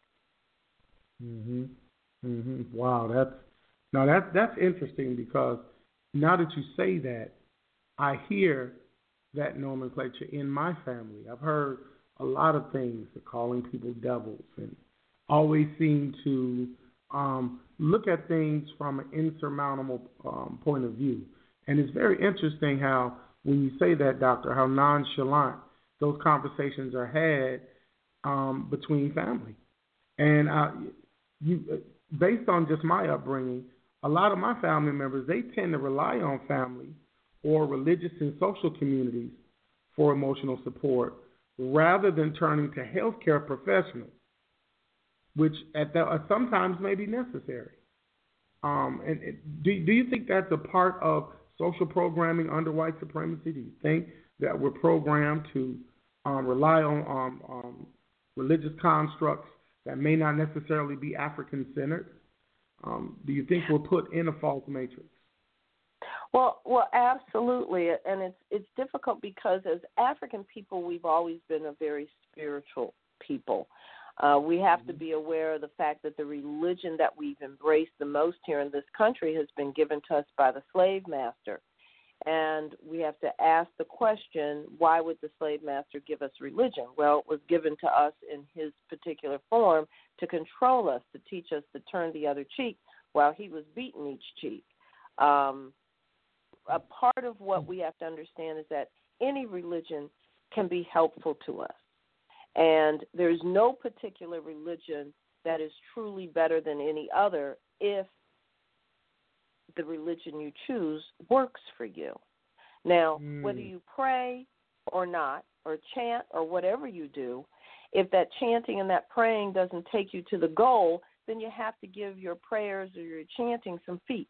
Mhm. Mhm. Wow, that's now that's that's interesting because now that you say that, I hear that nomenclature in my family. I've heard a lot of things, calling people devils, and always seem to um, look at things from an insurmountable um, point of view. And it's very interesting how, when you say that, Doctor, how nonchalant those conversations are had um, between family. And uh, you, based on just my upbringing, a lot of my family members, they tend to rely on family or religious and social communities for emotional support rather than turning to healthcare professionals, which at the, uh, sometimes may be necessary. Um, and it, do, do you think that's a part of social programming under white supremacy? Do you think that we're programmed to um, rely on um, um, religious constructs that may not necessarily be African-centered? Um, do you think we're put in a false matrix? Well, well, absolutely, and it's it's difficult because as African people, we've always been a very spiritual people. Uh, we have mm-hmm. to be aware of the fact that the religion that we've embraced the most here in this country has been given to us by the slave master, and we have to ask the question: why would the slave master give us religion? Well, it was given to us in his particular form to control us, to teach us to turn the other cheek while he was beating each cheek. Um, A part of what we have to understand is that any religion can be helpful to us. And there's no particular religion that is truly better than any other if the religion you choose works for you. Now, mm. whether you pray or not, or chant or whatever you do, if that chanting and that praying doesn't take you to the goal, then you have to give your prayers or your chanting some feet.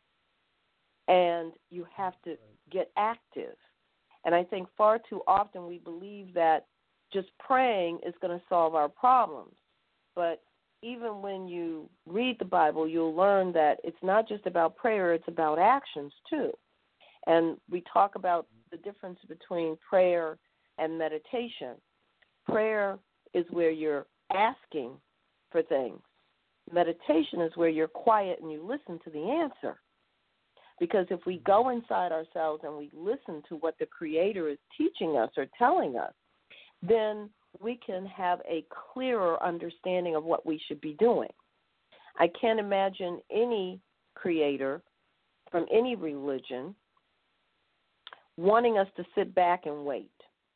And you have to get active. And I think far too often we believe that just praying is going to solve our problems. But even when you read the Bible, you'll learn that it's not just about prayer, it's about actions too. And we talk about the difference between prayer and meditation. Prayer is where you're asking for things. Meditation is where you're quiet and you listen to the answer. Because if we go inside ourselves and we listen to what the Creator is teaching us or telling us, then we can have a clearer understanding of what we should be doing. I can't imagine any creator from any religion wanting us to sit back and wait.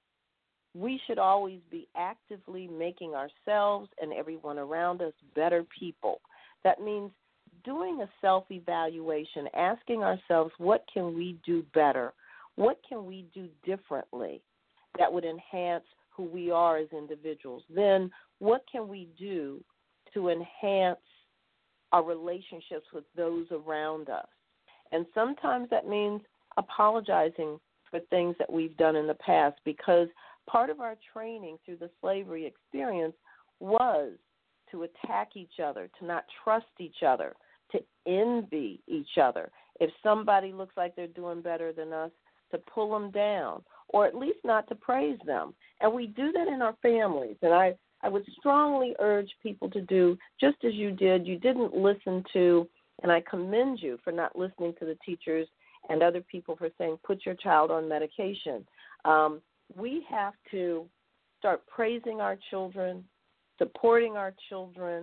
We should always be actively making ourselves and everyone around us better people. That means doing a self-evaluation, asking ourselves, what can we do better? What can we do differently that would enhance who we are as individuals? Then what can we do to enhance our relationships with those around us? And sometimes that means apologizing for things that we've done in the past, because part of our training through the slavery experience was to attack each other, to not trust each other, to envy each other. If somebody looks like they're doing better than us, to pull them down, or at least not to praise them. And we do that in our families. And I, I would strongly urge people to do just as you did. You didn't listen to, and I commend you for not listening to the teachers and other people for saying, put your child on medication. Um, we have to start praising our children, supporting our children,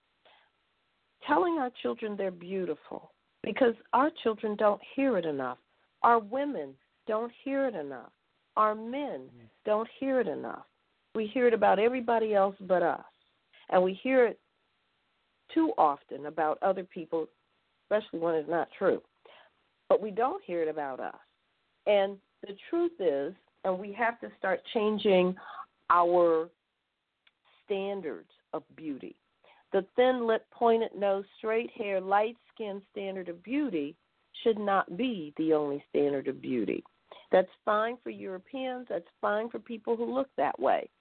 telling our children they're beautiful, because our children don't hear it enough. Our women don't hear it enough. Our men don't hear it enough. We hear it about everybody else but us. And we hear it too often about other people, especially when it's not true. But we don't hear it about us. And the truth is, and we have to start changing our standards of beauty. The thin lip, pointed nose, straight hair, light skin standard of beauty should not be the only standard of beauty. That's fine for Europeans. That's fine for people who look that way.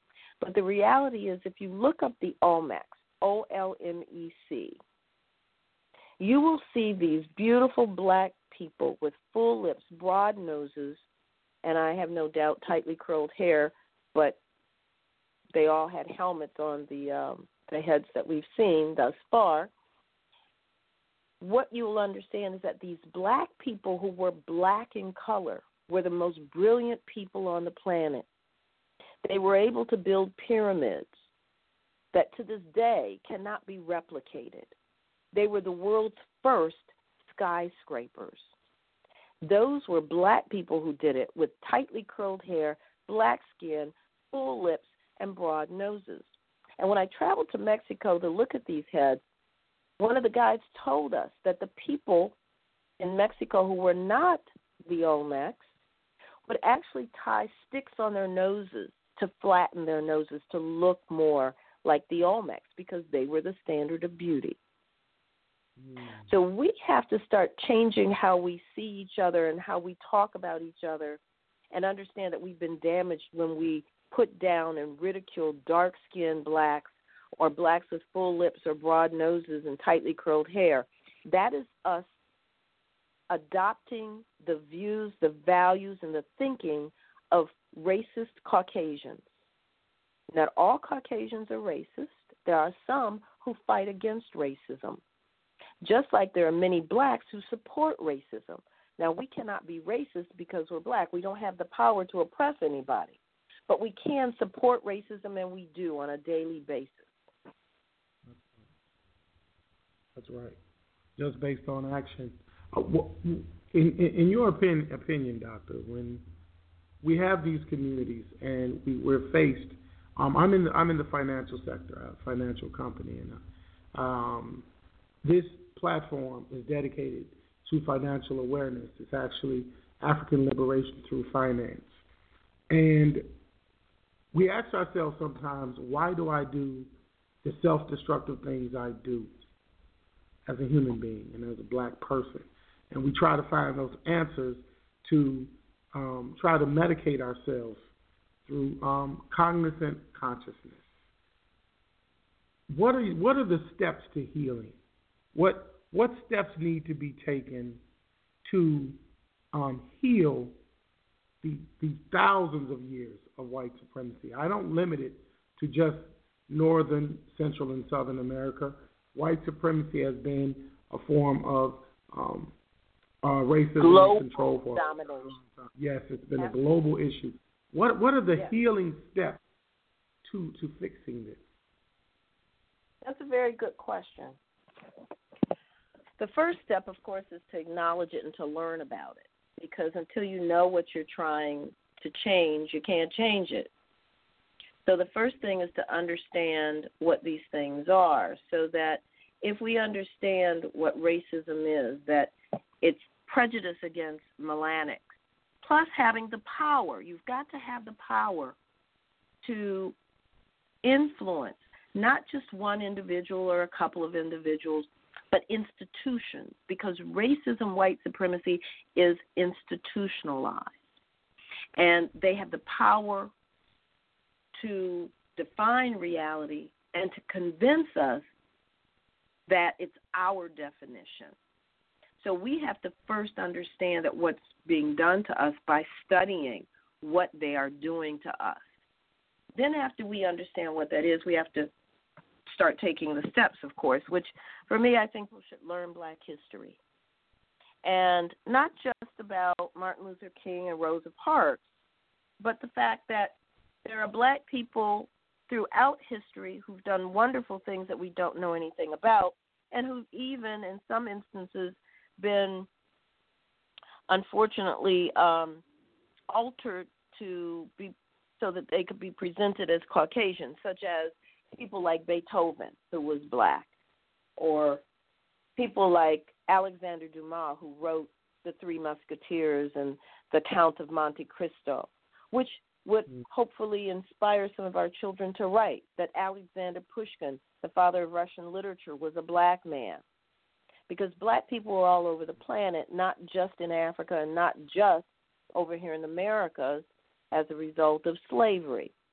But the reality is, if you look up the Olmecs, O L M E C, you will see these beautiful black people with full lips, broad noses, and I have no doubt tightly curled hair, but they all had helmets on the um, the heads that we've seen thus far. What you will understand is that these black people who were black in color were the most brilliant people on the planet. They were able to build pyramids that to this day cannot be replicated. They were the world's first skyscrapers. Those were black people who did it with tightly curled hair, black skin, full lips, and broad noses. And when I traveled to Mexico to look at these heads, one of the guides told us that the people in Mexico who were not the Olmecs would actually tie sticks on their noses to flatten their noses to look more like the Olmecs because they were the standard of beauty. Mm. So we have to start changing how we see each other and how we talk about each other and understand that we've been damaged when we put down and ridicule dark-skinned blacks or blacks with full lips or broad noses and tightly curled hair. That is us adopting the views, the values, and the thinking of racist Caucasians. Not all Caucasians are racist. There are some who fight against racism, just like there are many blacks who support racism. Now, we cannot be racist because we're black. We don't have the power to oppress anybody. But we can support racism, and we do on a daily basis. That's right. Just based on action. Uh, in, in, in your opinion, opinion, Doctor, when we have these communities and we, we're faced, um, I'm in the, I'm in the financial sector, a financial company, and uh, um, this platform is dedicated to financial awareness. It's actually African liberation through finance. And we ask ourselves sometimes, why do I do the self-destructive things I do as a human being and as a black person? And we try to find those answers to um, try to medicate ourselves through um, cognizant consciousness. What are what are the steps to healing? What what steps need to be taken to um, heal the, the thousands of years of white supremacy? I don't limit it to just northern, central, and southern America. White supremacy has been a form of um, uh, racism global and control for domination. Yes, it's been a global issue. What what are the yes. healing steps to to fixing this? That's a very good question. The first step, of course, is to acknowledge it and to learn about it. Because until you know what you're trying to change, you can't change it. So the first thing is to understand what these things are, so that if we understand what racism is, that it's prejudice against melanics, plus having the power. You've got to have the power to influence not just one individual or a couple of individuals, but institutions, because racism, white supremacy is institutionalized. And they have the power to define reality and to convince us that it's our definition. So we have to first understand that what's being done to us by studying what they are doing to us. Then after we understand what that is, we have to start taking the steps, of course, which for me, I think we should learn black history. And not just about Martin Luther King and Rosa Parks, but the fact that there are black people throughout history who've done wonderful things that we don't know anything about, and who've even, in some instances, been, unfortunately, um, altered to be so that they could be presented as Caucasian, such as people like Beethoven, who was black, or people like Alexander Dumas, who wrote The Three Musketeers and The Count of Monte Cristo, which would mm. hopefully inspire some of our children to write, that Alexander Pushkin, the father of Russian literature, was a black man. Because black people are all over the planet, not just in Africa and not just over here in the Americas as a result of slavery.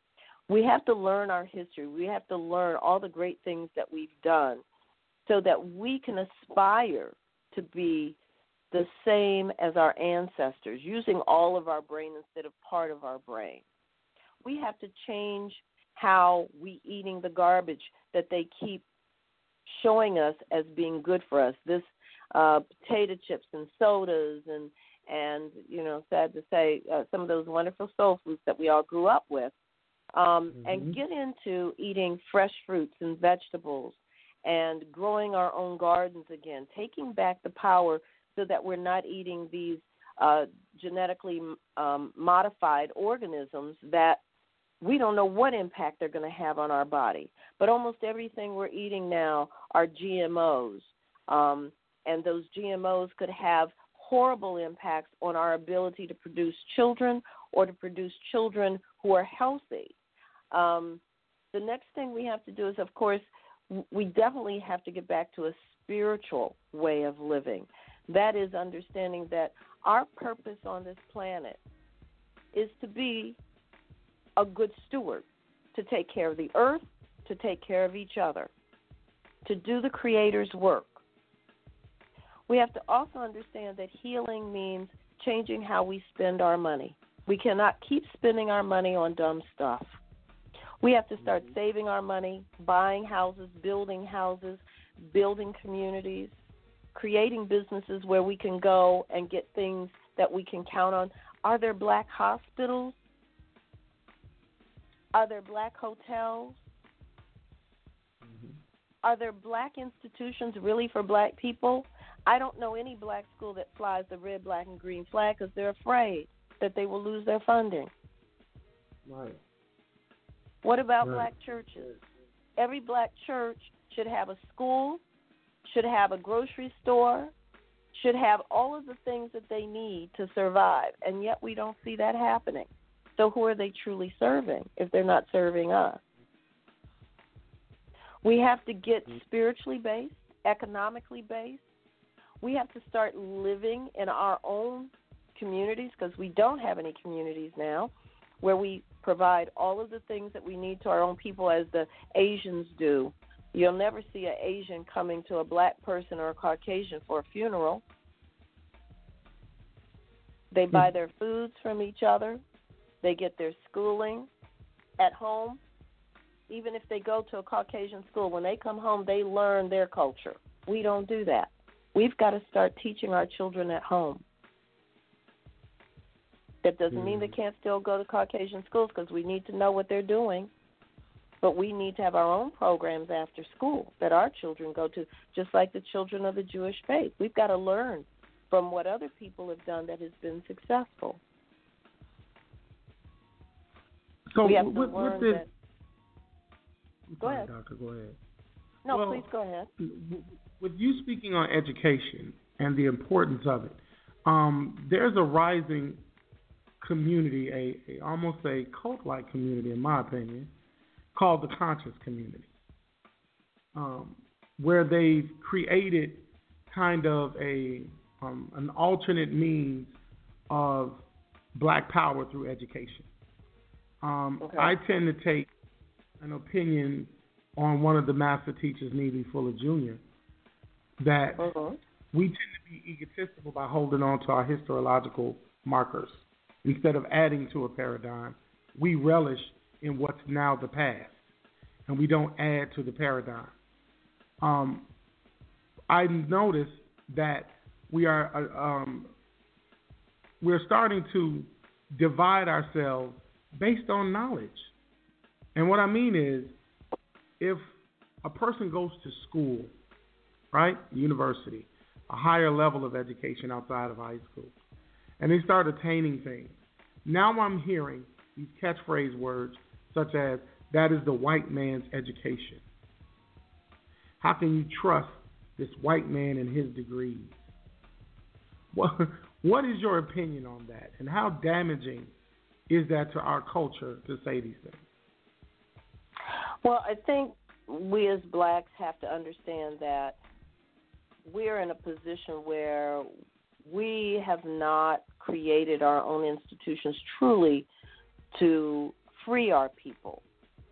We have to learn our history. We have to learn all the great things that we've done so that we can aspire to be the same as our ancestors, using all of our brain instead of part of our brain. We have to change how we eating the garbage that they keep showing us as being good for us. This uh, potato chips and sodas and, and, you know, sad to say, uh, some of those wonderful soul foods that we all grew up with. Um, mm-hmm. And get into eating fresh fruits and vegetables and growing our own gardens again, taking back the power so that we're not eating these uh, genetically um, modified organisms that we don't know what impact they're going to have on our body. But almost everything we're eating now are G M Os, um, and those G M Os could have horrible impacts on our ability to produce children or to produce children who are healthy. Um, the next thing we have to do is, of course, we definitely have to get back to a spiritual way of living. That is understanding that our purpose on this planet is to be a good steward, to take care of the earth, to take care of each other, to do the Creator's work. We have to also understand that healing means changing how we spend our money. We cannot keep spending our money on dumb stuff. We have to start saving our money, buying houses, building houses, building communities, creating businesses where we can go and get things that we can count on. Are there black hospitals? Are there black hotels? Mm-hmm. Are there black institutions really for black people? I don't know any black school that flies the red, black, and green flag because they're afraid that they will lose their funding. Right. What about right. black churches? Every black church should have a school, should have a grocery store, should have all of the things that they need to survive, and yet we don't see that happening. So who are they truly serving if they're not serving us? We have to get spiritually based, economically based. We have to start living in our own communities because we don't have any communities now where we provide all of the things that we need to our own people as the Asians do. You'll never see an Asian coming to a black person or a Caucasian for a funeral. They buy their foods from each other. They get their schooling at home. Even if they go to a Caucasian school, when they come home, they learn their culture. We don't do that. We've got to start teaching our children at home. That doesn't mm. mean they can't still go to Caucasian schools because we need to know what they're doing. But we need to have our own programs after school that our children go to, just like the children of the Jewish faith. We've got to learn from what other people have done that has been successful. So we have with, to learn with this, that. Go sorry, ahead. Doctor, go ahead. No, well, please go ahead. With you speaking on education and the importance of it, um, there's a rising community, a, a almost a cult-like community, in my opinion, called the conscious community, um, where they've created kind of a um, an alternate means of black power through education. Um, okay. I tend to take an opinion on one of the master teachers, Neely Fuller Junior, that uh-huh. we tend to be egotistical by holding on to our historiological markers. Instead of adding to a paradigm, we relish in what's now the past, and we don't add to the paradigm. Um, I noticed that we are uh, um, we're starting to divide ourselves based on knowledge. And what I mean is, if a person goes to school, right, university, a higher level of education outside of high school, and they start attaining things, now I'm hearing these catchphrase words such as, that is the white man's education. How can you trust this white man and his degrees? What, what is your opinion on that? And how damaging is that to our culture to say these things? Well, I think we as blacks have to understand that we're in a position where we have not created our own institutions truly to free our people.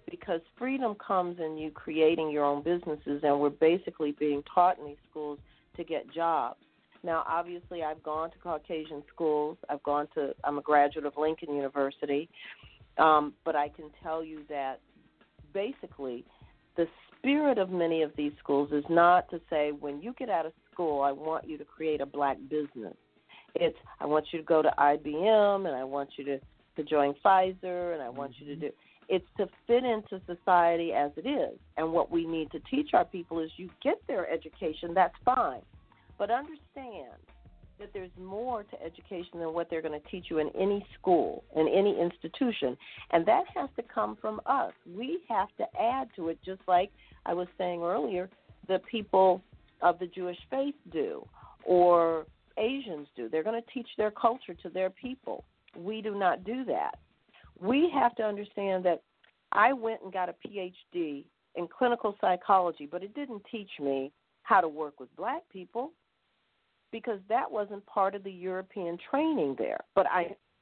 because freedom comes in you creating your own businesses, and we're basically being taught in these schools to get jobs. Now, obviously, I've gone to Caucasian schools. I've gone to, I'm a graduate of Lincoln University, um, but I can tell you that basically the spirit of many of these schools is not to say, when you get out of school, I want you to create a black business. It's, I want you to go to I B M, and I want you to, to join Pfizer, and I want you to do, it's to fit into society as it is. And what we need to teach our people is, you get their education, that's fine. But understand that there's more to education than what they're going to teach you in any school, in any institution. And that has to come from us. We have to add to it, just like I was saying earlier, the people of the Jewish faith do, or Asians do. They're going to teach their culture to their people. We do not do that. We have to understand that I went and got a P H D in clinical psychology, but it didn't teach me how to work with black people, because that wasn't part of the European training there. But I,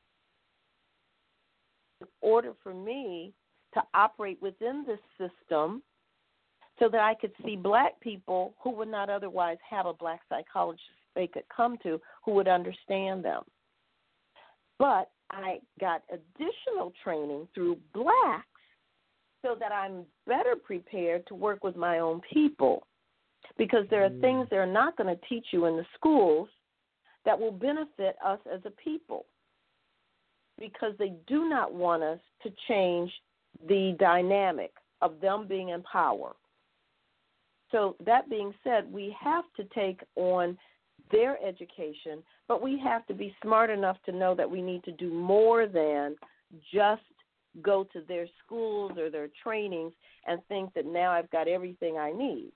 in order for me to operate within this system so that I could see black people who would not otherwise have a black psychologist they could come to who would understand them. But I got additional training through blacks so that I'm better prepared to work with my own people. Because there are things they're not going to teach you in the schools that will benefit us as a people. Because they do not want us to change the dynamic of them being in power. So that being said, we have to take on their education, but we have to be smart enough to know that we need to do more than just go to their schools or their trainings and think that now I've got everything I need.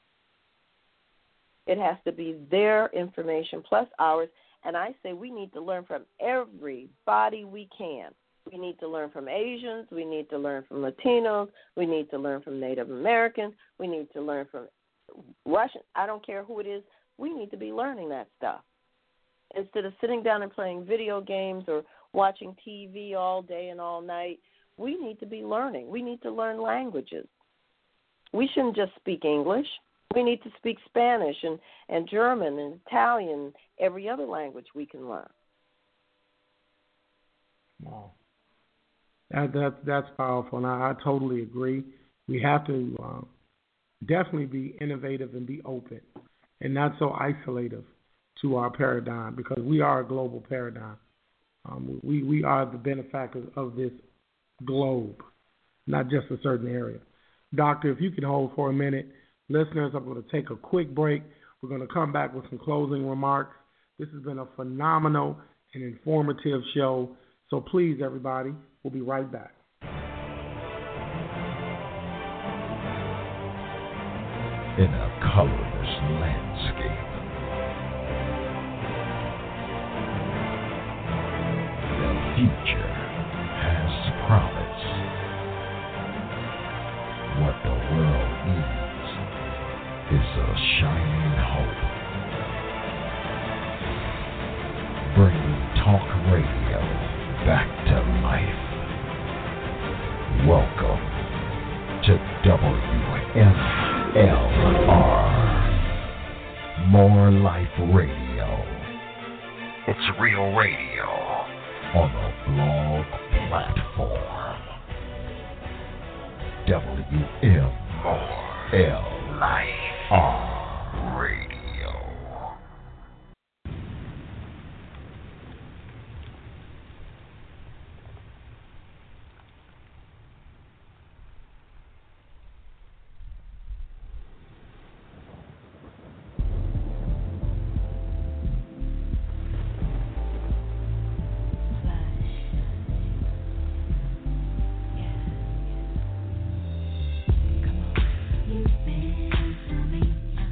It has to be their information plus ours. And I say we need to learn from everybody we can. We need to learn from Asians. We need to learn from Latinos. We need to learn from Native Americans. We need to learn from Russians. I don't care who it is. We need to be learning that stuff. Instead of sitting down and playing video games or watching T V all day and all night, we need to be learning. We need to learn languages. We shouldn't just speak English. We need to speak Spanish and, and German and Italian, every other language we can learn. Wow. That, that, that's powerful, and I, I totally agree. We have to uh, definitely be innovative and be open and not so isolative to our paradigm, because we are a global paradigm. Um, we, we are the benefactors of this globe, not just a certain area. Doctor, if you can hold for a minute. Listeners, I'm going to take a quick break. We're going to come back with some closing remarks. This has been a phenomenal and informative show. So please, everybody, we'll be right back. In a colorless landscape, the future has promise. What the world needs is a shining hope. Bringing talk radio back to life. Welcome to W M L R, More Life Radio. It's real radio on a blog platform. W M L R Radio. You've been to me.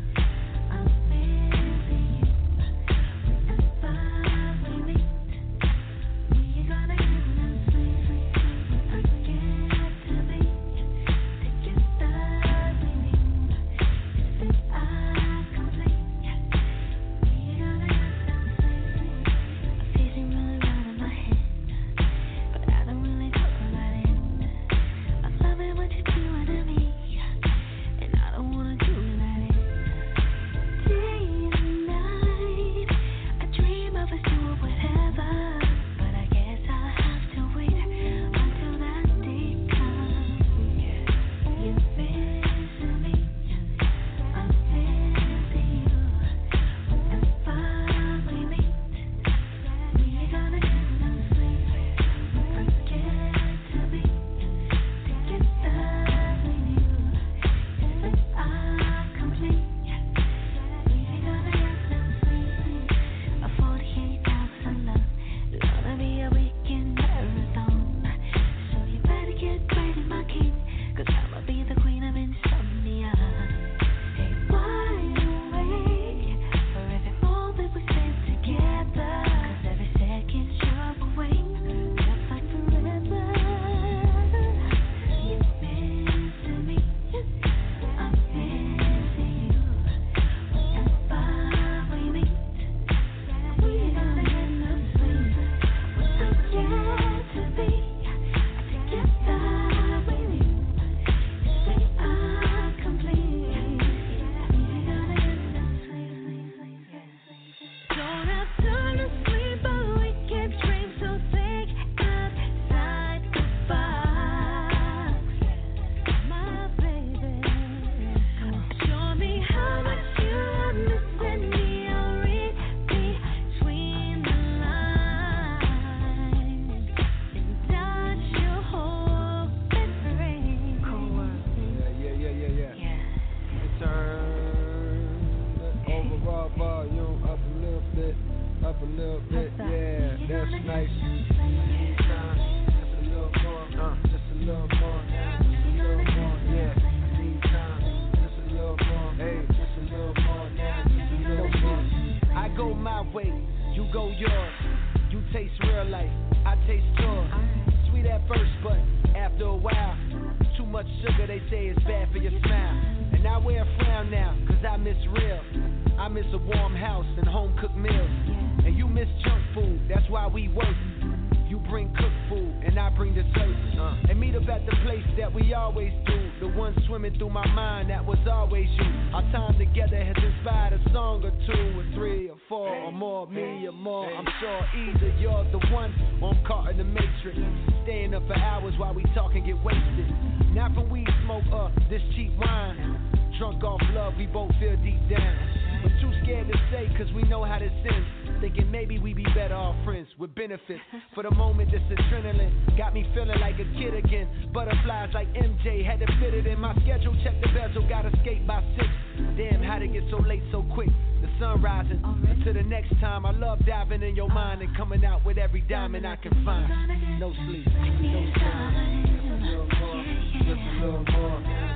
up a little bit, yeah, that's nice. Need time, just a little more, uh, just a little more, just a little more, yeah. Need time, just a little more, hey, just a little more, now, just a little more. I go my way, you go yours. You taste real life, I taste yours. Sweet at first, but after a while, too much sugar, they say it's bad for your smile. And I wear a frown now, cause I miss real. I miss a warm house and home cooked meals. And you miss junk food, that's why we work. You bring cooked food, and I bring dessert. Uh. And meet up at the place that we always do. The one swimming through my mind, that was always you. Our time together has inspired a song or two, or three, or four, or more, me or more. I'm sure either you're the one, or I'm caught in the matrix. Staying up for hours while we talk and get wasted. Not from weed smoke or this cheap wine. Drunk off love, we both feel deep down. But too scared to say, cause we know how this ends. Thinking maybe we be better off friends with benefits. For the moment, this adrenaline got me feeling like a kid again. Butterflies like M J, had to fit it in my schedule. Check the bezel, gotta skate by six. Damn, how'd it get so late so quick? The sun rising. Until the next time, I love diving in your mind and coming out with every diamond I can find. No sleep, no sleep. Just a little more, just a little more.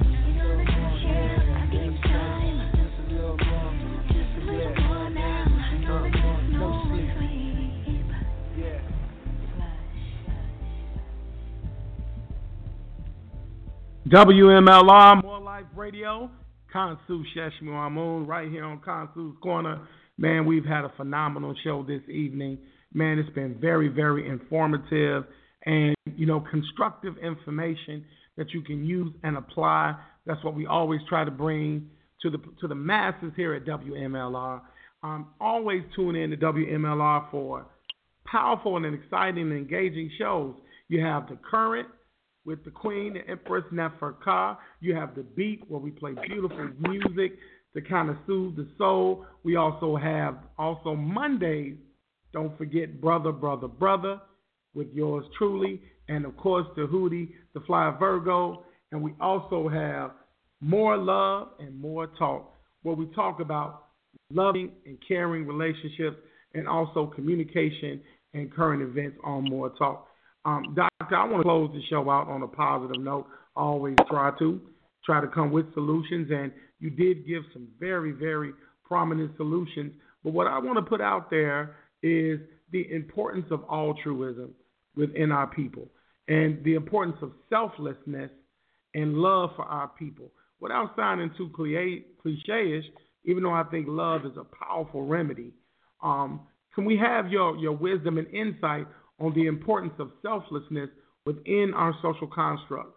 W M L R, More Life Radio, Kansu Sheshmu Amun, right here on Kansu's Corner. Man, we've had a phenomenal show this evening. Man, it's been very, very informative and, you know, constructive information that you can use and apply. That's what we always try to bring to the to the masses here at W M L R. Um, always tune in to W M L R for powerful and exciting and engaging shows. You have The Current with the Queen, the Empress Neferka. You have The Beat, where we play beautiful music to kind of soothe the soul. We also have also Mondays, don't forget Brother, Brother, Brother with yours truly, and of course the Hootie, the Fly Virgo. And we also have More Love and More Talk, where we talk about loving and caring relationships and also communication and current events on More Talk. Um, Doctor, I want to close the show out on a positive note. I always try to, try to come with solutions, and you did give some very, very prominent solutions. But what I want to put out there is the importance of altruism within our people and the importance of selflessness and love for our people. Without sounding too cliche-ish, even though I think love is a powerful remedy, um, can we have your, your wisdom and insight on the importance of selflessness within our social construct?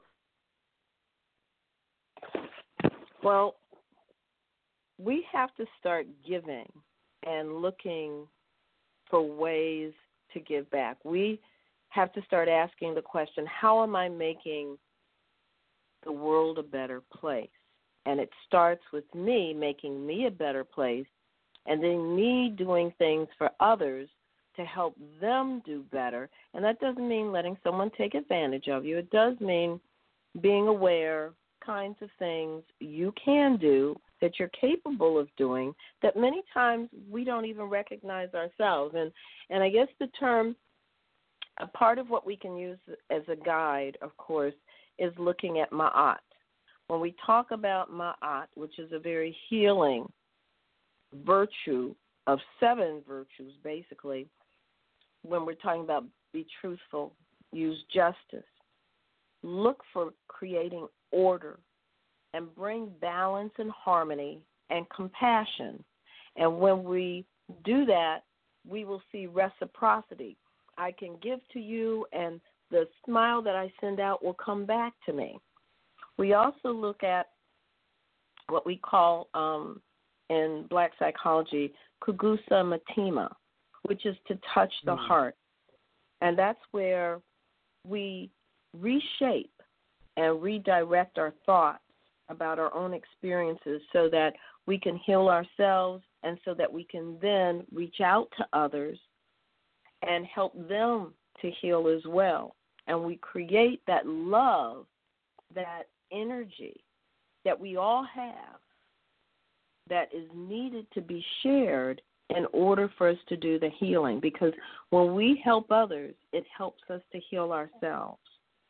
Well, we have to start giving and looking for ways to give back. We have to start asking the question, how am I making the world a better place? And it starts with me making me a better place, and then me doing things for others to help them do better. And that doesn't mean letting someone take advantage of you. It does mean being aware kinds of things you can do that you're capable of doing that many times we don't even recognize ourselves. And and I guess the term, a part of what we can use as a guide, of course, is looking at ma'at. When we talk about ma'at, which is a very healing virtue of seven virtues, basically, when we're talking about be truthful, use justice, look for creating order, and bring balance and harmony and compassion. And when we do that, we will see reciprocity. I can give to you, and the smile that I send out will come back to me. We also look at what we call um, in black psychology, kugusa matima, which is to touch the mm. heart. And that's where we reshape and redirect our thoughts about our own experiences so that we can heal ourselves and so that we can then reach out to others and help them to heal as well. And we create that love, that energy that we all have that is needed to be shared in order for us to do the healing. Because when we help others, it helps us to heal ourselves.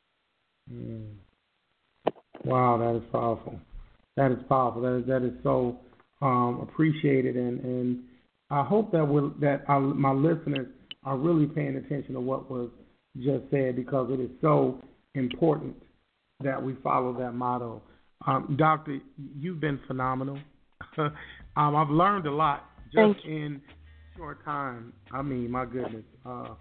Mm. Wow, that is powerful. That is powerful. That is, that is so um, appreciated, and, and I hope that we'll, that our, my listeners are really paying attention to what was just said, because it is so important that we follow that motto. Um, Doctor, you've been phenomenal. um, I've learned a lot just in short time. I mean, my goodness. Uh,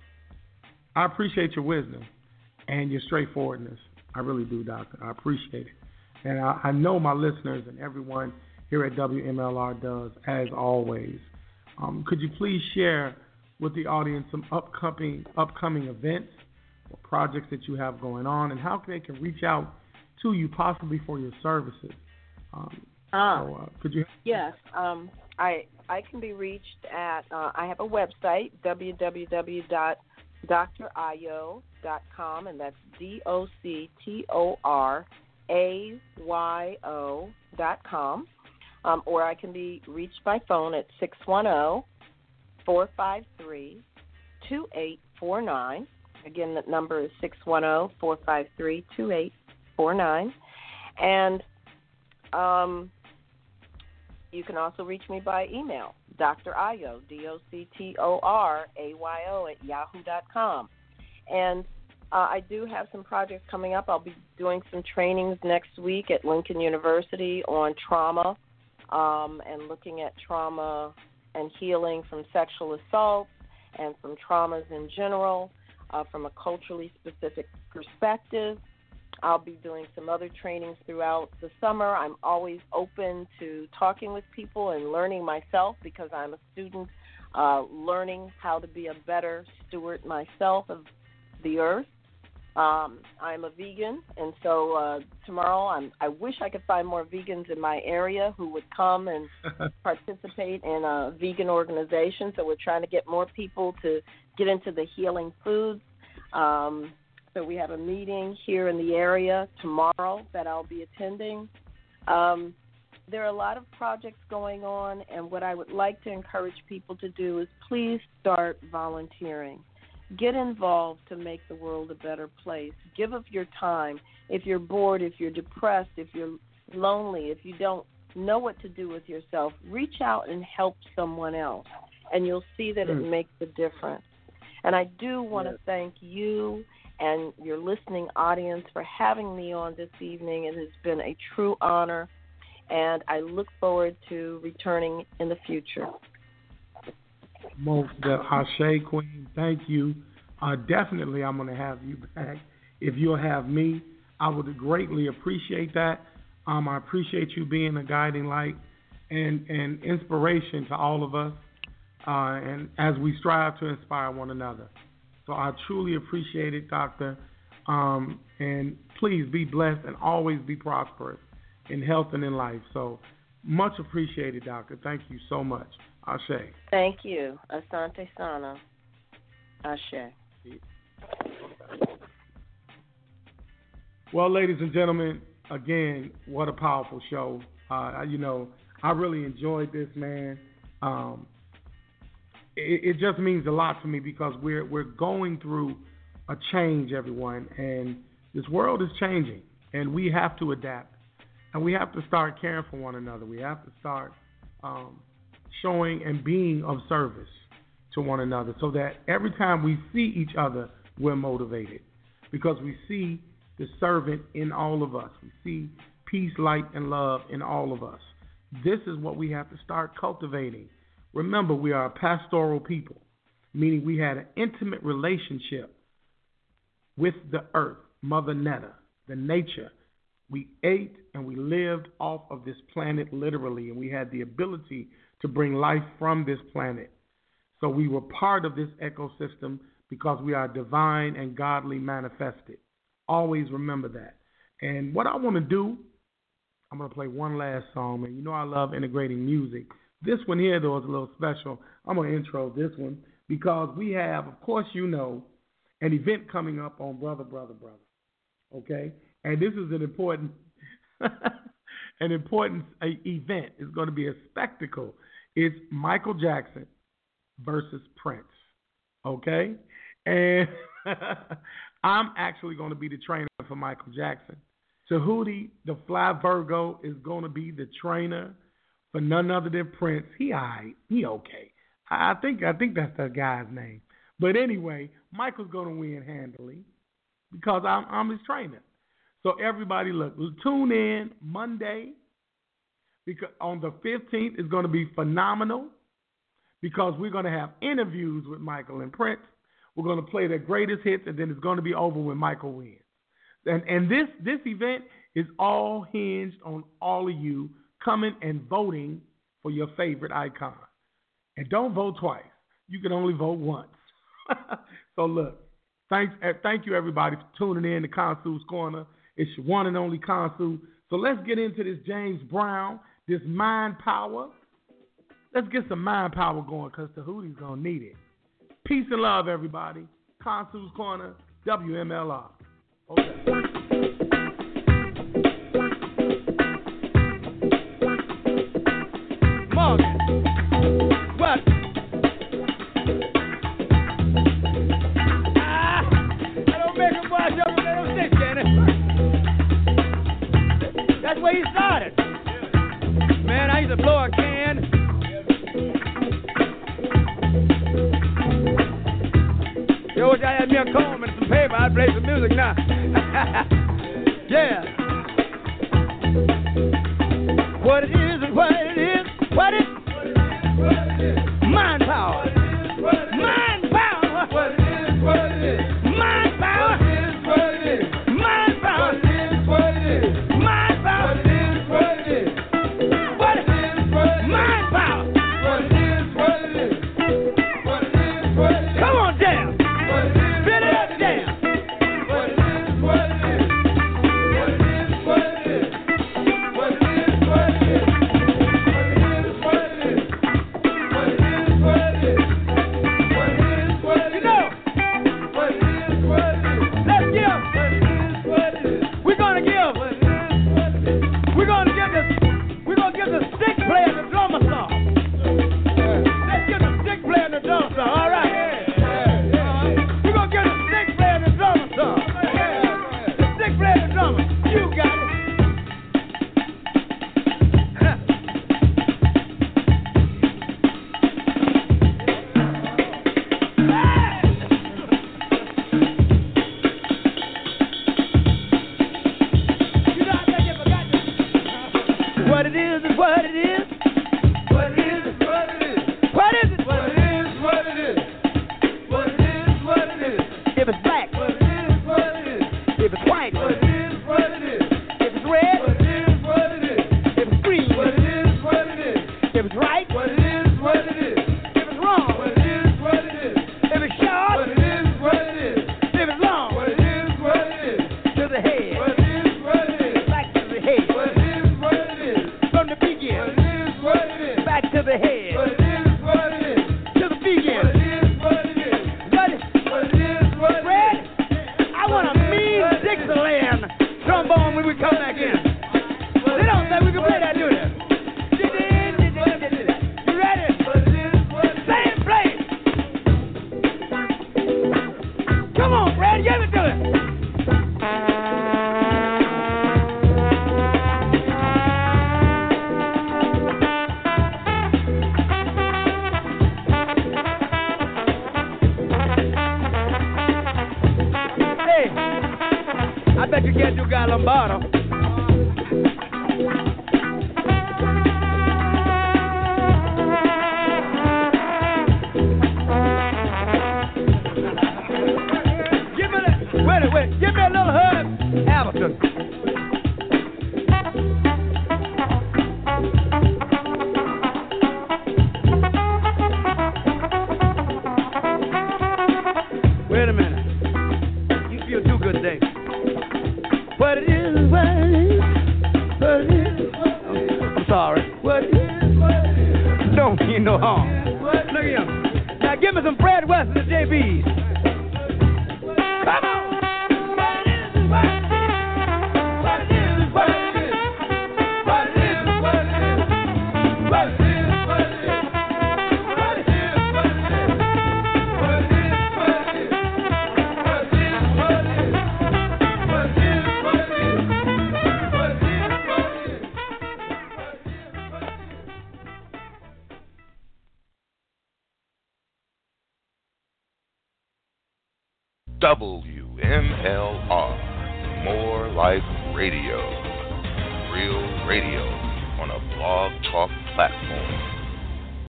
I appreciate your wisdom and your straightforwardness. I really do, Doctor. I appreciate it. And I, I know my listeners and everyone here at W M L R does, as always. Um, could you please share with the audience some upcoming upcoming events or projects that you have going on, and how they can reach out to you possibly for your services? Um, ah, so, uh, could you? Yes. Um, I I can be reached at, uh, I have a website, w w w dot dr ayo dot com, and that's D O C T O R A Y O dot com. Um, or I can be reached by phone at six one zero, four five three, two eight four nine. Again, that number is six one zero, four five three, two eight four nine. And um, you can also reach me by email, Doctor Ayo, D O C T O R A Y O at yahoo dot com. And uh, I do have some projects coming up. I'll be doing some trainings next week at Lincoln University on trauma, um, and looking at trauma and healing from sexual assault and from traumas in general, uh, from a culturally specific perspective. I'll be doing some other trainings throughout the summer. I'm always open to talking with people and learning myself, because I'm a student uh, learning how to be a better steward myself of the earth. Um, I'm a vegan, and so uh, tomorrow I'm, I wish I could find more vegans in my area who would come and participate in a vegan organization. So we're trying to get more people to get into the healing foods. Um, so we have a meeting here in the area tomorrow that I'll be attending. Um, there are a lot of projects going on, and what I would like to encourage people to do is please start volunteering. Get involved to make the world a better place. Give of your time. If you're bored, if you're depressed, if you're lonely, if you don't know what to do with yourself, reach out and help someone else, and you'll see that mm. it makes a difference. And I do want yes. to thank you and your listening audience for having me on this evening. It has been a true honor, and I look forward to returning in the future. Most uh, Ashe, Queen, thank you. Uh, definitely I'm going to have you back. If you'll have me, I would greatly appreciate that. Um, I appreciate you being a guiding light and, and inspiration to all of us, uh, and as we strive to inspire one another. So I truly appreciate it, Doctor. Um, and please be blessed and always be prosperous in health and in life. So much appreciated, Doctor. Thank you so much. Ashe. Thank you. Asante Sana. Ashe. Well, ladies and gentlemen, again, what a powerful show. Uh, you know, I really enjoyed this, man. Um, it, it just means a lot to me, because we're we're going through a change, everyone, and this world is changing, and we have to adapt, and we have to start caring for one another. We have to start um, showing and being of service to one another, so that every time we see each other, we're motivated, because we see the servant in all of us. We see peace, light, and love in all of us. This is what we have to start cultivating. Remember, we are a pastoral people, meaning we had an intimate relationship with the earth, Mother Netta, the nature. We ate and we lived off of this planet literally, and we had the ability to bring life from this planet. So we were part of this ecosystem because we are divine and godly manifested. Always remember that. And what I want to do, I'm going to play one last song, and you know I love integrating music. This one here, though, is a little special. I'm going to intro this one because we have, of course, you know, an event coming up on Brother, Brother, Brother. Okay? And this is an important, an important uh, event. It's going to be a spectacle. It's Michael Jackson versus Prince. Okay? And I'm actually going to be the trainer for Michael Jackson. Tahuti, the Fly Virgo, is going to be the trainer for none other than Prince. He all right. He okay. I think I think that's that guy's name. But anyway, Michael's going to win handily because I'm, I'm his trainer. So everybody, look, tune in Monday because on the fifteenth it's going to be phenomenal because we're going to have interviews with Michael and Prince. We're going to play their greatest hits, and then it's going to be over when Michael wins. And and this this event is all hinged on all of you coming and voting for your favorite icon. And don't vote twice. You can only vote once. So look, thanks, thank you everybody for tuning in to Consu's Corner. It's your one and only Consu. So let's get into this James Brown, this mind power. Let's get some mind power going because Tahuti's going to need it. Peace and love, everybody. Consu's Corner, W M L R. Okay. Morgan, what? Ah, I don't make a watch over there, don't stick, Kenny. That's where he started. Man, I used to blow a can. Yo, I had me a comb and some paper. I'd play some music now. Yeah. What it is and what it is. What it is. Mind power. Mind power. What it is, what it is. Mind power. What it is, what it is. Mind power. What it is, what it is. Mind power. What it is, what it is. What it is, what it is. Mind power. What it is, what it is. What it is, what it is. Come on down. W M L R, More Life Radio. Real radio on a blog talk platform.